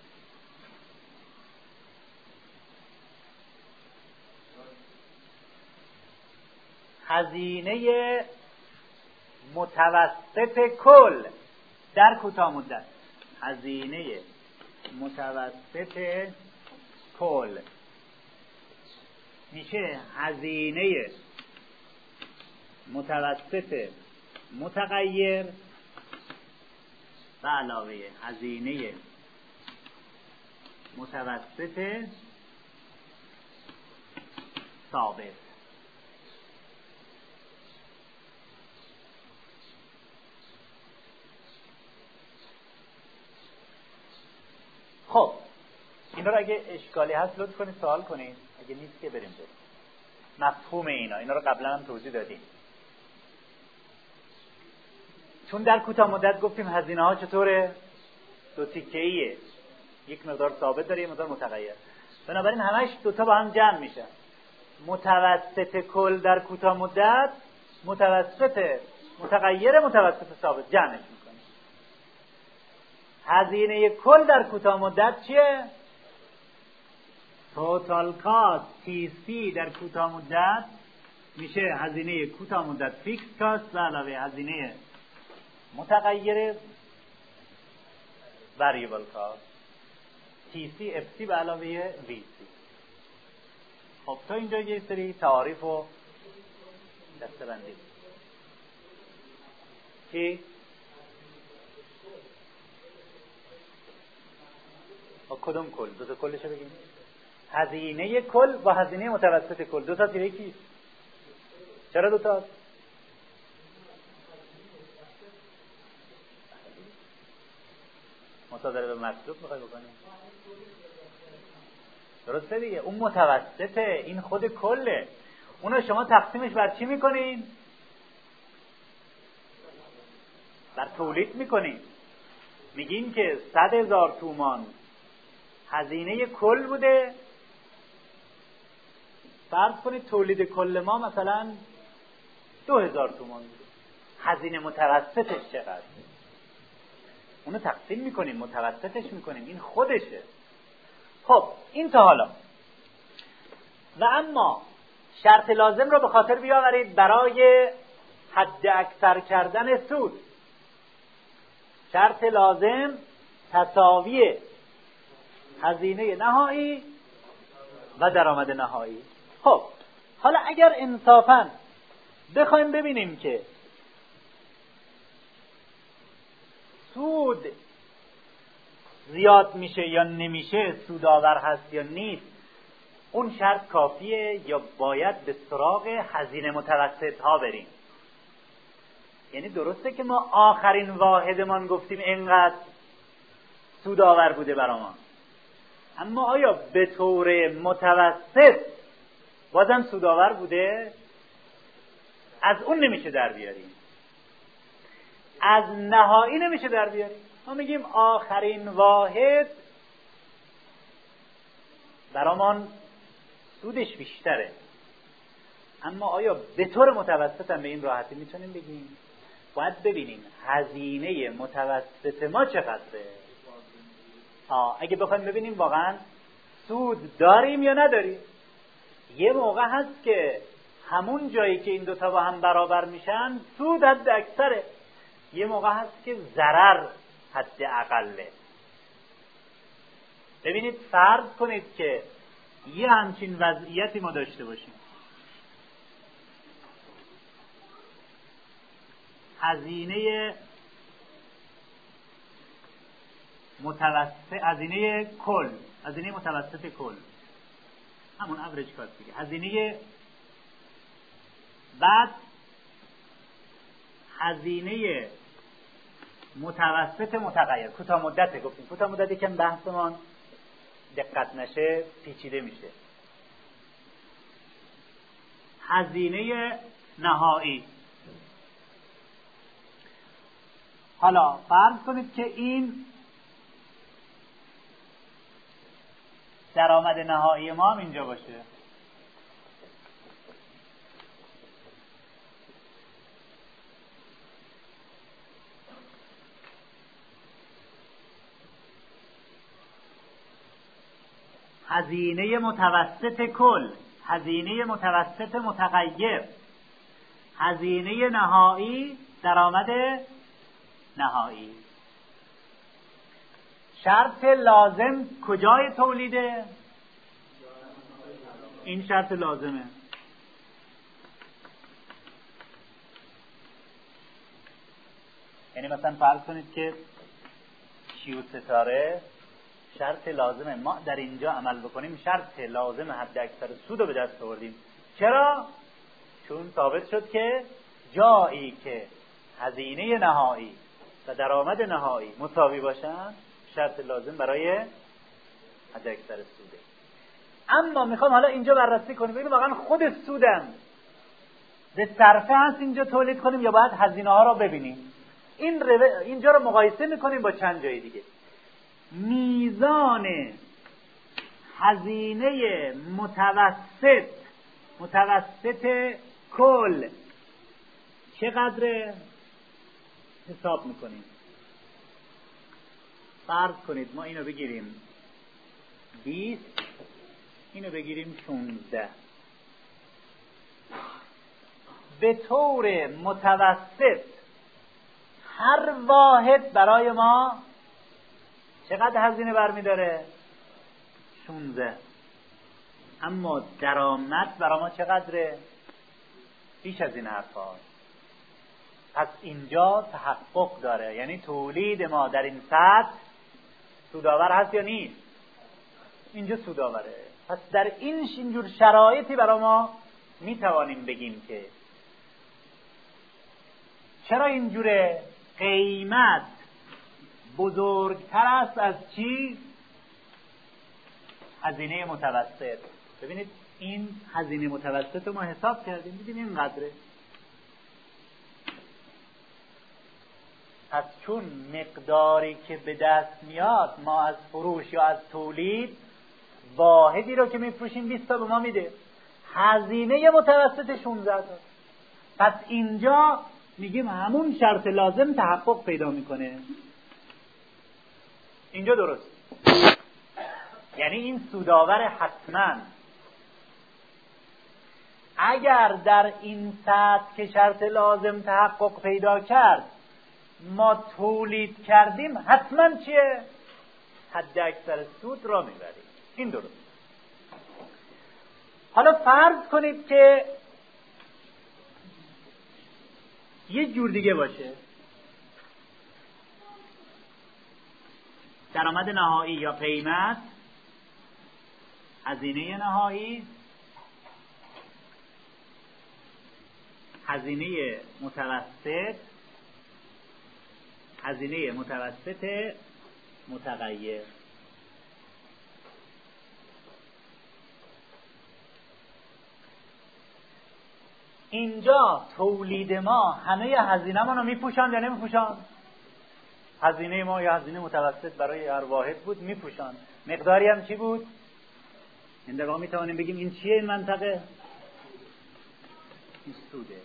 S1: هزینه متوسط کل در کوتاه مدت هزینه متوسط کل میشه هزینه متوسط متغیر به علاوه هزینه متوسط ثابت. خب اینا رو اگه اشکالی هست لطف کنید سوال کنید، اگه نیست که بریم بریم. مفهوم اینا اینا رو قبلا هم توضیح دادیم. چون در کوتاه مدت گفتیم هزینه ها چطوره؟ دو تیکه‌ایه، یک مقدار ثابت داره، یک مقدار متغیر. بنابراین همش دو تا با هم جمع میشن. متوسط کل در کوتاه مدت متوسط متغیر متوسط ثابت جمعش میکنیم. هزینه کل در کوتاه مدت چیه؟ توتال کاست تی سی در کوتاه مدت میشه هزینه کوتاه مدت فیکس کاست به علاوه هزینه متغیر وریبل کاست تی سی اف سی به علاوه وی سی. خب تا اینجا یه سری تعاریف و دسته‌بندی. کی با کدوم کل؟ دو تا کلش رو بگیم. هزینه کل با هزینه متوسط کل دو تا تیره کی؟ چرا دو تا؟ مصادره به مطلوب میخوای بکنیم؟ درسته دیگه، اون متوسطه، این خود کله. اونو شما تقسیمش بر چی میکنین؟ بر تولید میکنین. میگین که صد هزار تومان هزینه کل بوده، فرض کنید تولید کل ما مثلا دو هزار تومان بوده، هزینه متوسطش چقدر؟ اونو تقسیم میکنیم، متوسطش میکنیم، این خودشه. خب این تا حالا. و اما شرط لازم رو به خاطر بیاورید برای حد اکثر کردن سود. شرط لازم تساوی هزینه نهایی و درآمد نهایی. خب حالا اگر انصافاً بخوایم ببینیم که سود زیاد میشه یا نمیشه، سودآور هست یا نیست، اون شرط کافیه یا باید به سراغ هزینه متوسط ها بریم؟ یعنی درسته که ما آخرین واحدمان گفتیم اینقدر سودآور بوده برامون، اما آیا به طور متوسط بازم سودآور بوده؟ از اون نمیشه در بیاریم، از نهایی نمیشه در بیاریم. ما میگیم آخرین واحد برامون سودش بیشتره، اما آیا به طور متوسط هم به این راحتی میتونیم بگیم؟ باید ببینیم هزینه متوسط ما چقدره. آه اگه بخوایم ببینیم واقعا سود داریم یا نداریم. یه موقع هست که همون جایی که این دوتا با هم برابر میشن سود حد اکثره، یه موقع هست که ضرر حد اقله. ببینید فرض کنید که یه همچین وضعیتی ما داشته باشیم، هزینه متوسط، هزینه کل، هزینه متوسط کل، همون اوریج کاست دیگه، هزینه بعد هزینه متوسط متغیر کوتاه مدته. گفتیم کوتاه مدتی که بحثمان دقت نشه پیچیده میشه. هزینه نهایی. حالا فرض کنید که این درآمد نهایی ما هم اینجا باشه. هزینه متوسط کل، هزینه متوسط متغیر، هزینه نهایی، درآمد نهایی. شرط لازم کجای تولیده؟ این شرط لازمه. یعنی مثلا فرض کنید که شیوع ستاره شرط لازمه، ما در اینجا عمل بکنیم شرط لازم حد اکثر سود رو به دست آوردیم. چرا؟ چون ثابت شد که جایی که هزینه نهایی و درآمد نهایی مساوی باشن شرط لازم برای حد اکثر سوده. اما میخوام حالا اینجا بررسی کنیم ببینیم واقعا خود سودم به صرفه هست اینجا تولید کنیم یا باید هزینه ها رو ببینیم. این رو... اینجا رو مقایسه میکنیم با چند جای دیگه. میزان هزینه متوسط متوسط کل چقدر حساب میکنیم. فرض کنید ما اینو بگیریم بیست، اینو بگیریم شانزده. به طور متوسط هر واحد برای ما چقدر هزینه برمی داره؟ شانزده. اما درآمد برای ما چقدره؟ بیش از این حرفا. پس اینجا تحقق داره، یعنی تولید ما در این سطح سودآور هست یا نیست؟ اینجا سودآوره. پس در این اینجور شرایطی برای ما میتوانیم بگیم که چرا اینجوره؟ قیمت بزرگتر است از چی؟ هزینه متوسط. ببینید این هزینه متوسط رو ما حساب کردیم دیدیم اینقدره. پس چون مقداری که به دست میاد ما از فروش یا از تولید واحدی رو که میفروشیم بیست تا به ما میده، هزینه متوسط شانزده تا. پس اینجا میگیم همون شرط لازم تحقق پیدا میکنه. اینجا درست، یعنی این سودآور حتما. اگر در این سطح که شرط لازم تحقق پیدا کرد ما تولید کردیم حتما چیه؟ حد اکثر سود را میبرید. این درست. حالا فرض کنید که یه جور دیگه باشه، درآمد نهایی یا قیمت، هزینه نهایی، هزینه متوسط، هزینه متوسط متغیر. اینجا تولید ما همه هزینه ما رو میپوشاند یا نمیپوشاند؟ هزینه ما یا هزینه متوسط برای هر واحد بود میپوشاند. مقداری هم چی بود؟ این دقیقا میتوانیم بگیم این چیه؟ این منطقه این سوده.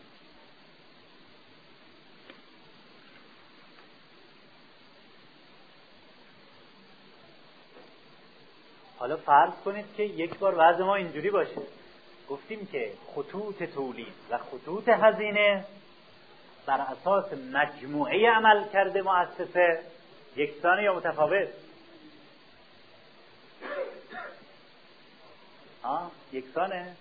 S1: حالا فرض کنید که یک بار وضع ما اینجوری باشه، گفتیم که خطوط تولید و خطوط هزینه بر اساس مجموعه عمل کرده مؤسسه یکسان یا متفاوت؟ ها یکسانه.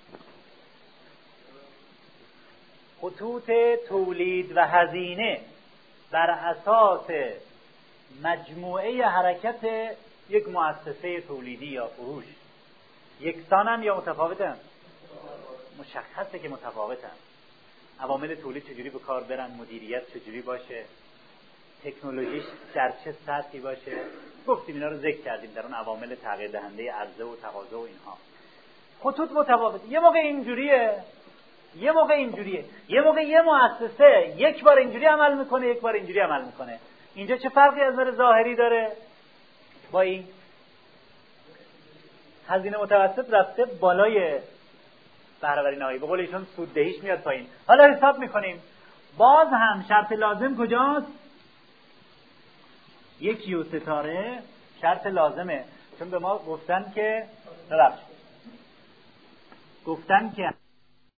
S1: خطوط تولید و هزینه بر اساس مجموعه حرکت یک مؤسسه تولیدی یا فروش یکسانن یا متفاوتن؟ مشخصه که متفاوتن. عوامل تولید چجوری به کار برن، مدیریت چجوری باشه، تکنولوژیش در چه سطحی باشه، گفتیم اینا رو ذکر کردیم در اون عوامل تغییر دهنده عرضه و تقاضا و اینها. خطوط متفاوت. یه موقع اینجوریه، یه موقع اینجوریه، یه موقع یه مؤسسه یک بار اینجوری عمل میکنه، یک بار اینجوری عمل میکنه. اینجا چه فرقی از نظر ظاهری داره با این؟ هزینه متوسط رفته بالای بهره‌وری نهایی، به قول ایشون سوددهیش میاد پایین. حالا حساب میکنیم باز هم شرط لازم کجاست؟ یک یو ستاره شرط لازمه، چون به ما گفتن که رفت گفتن که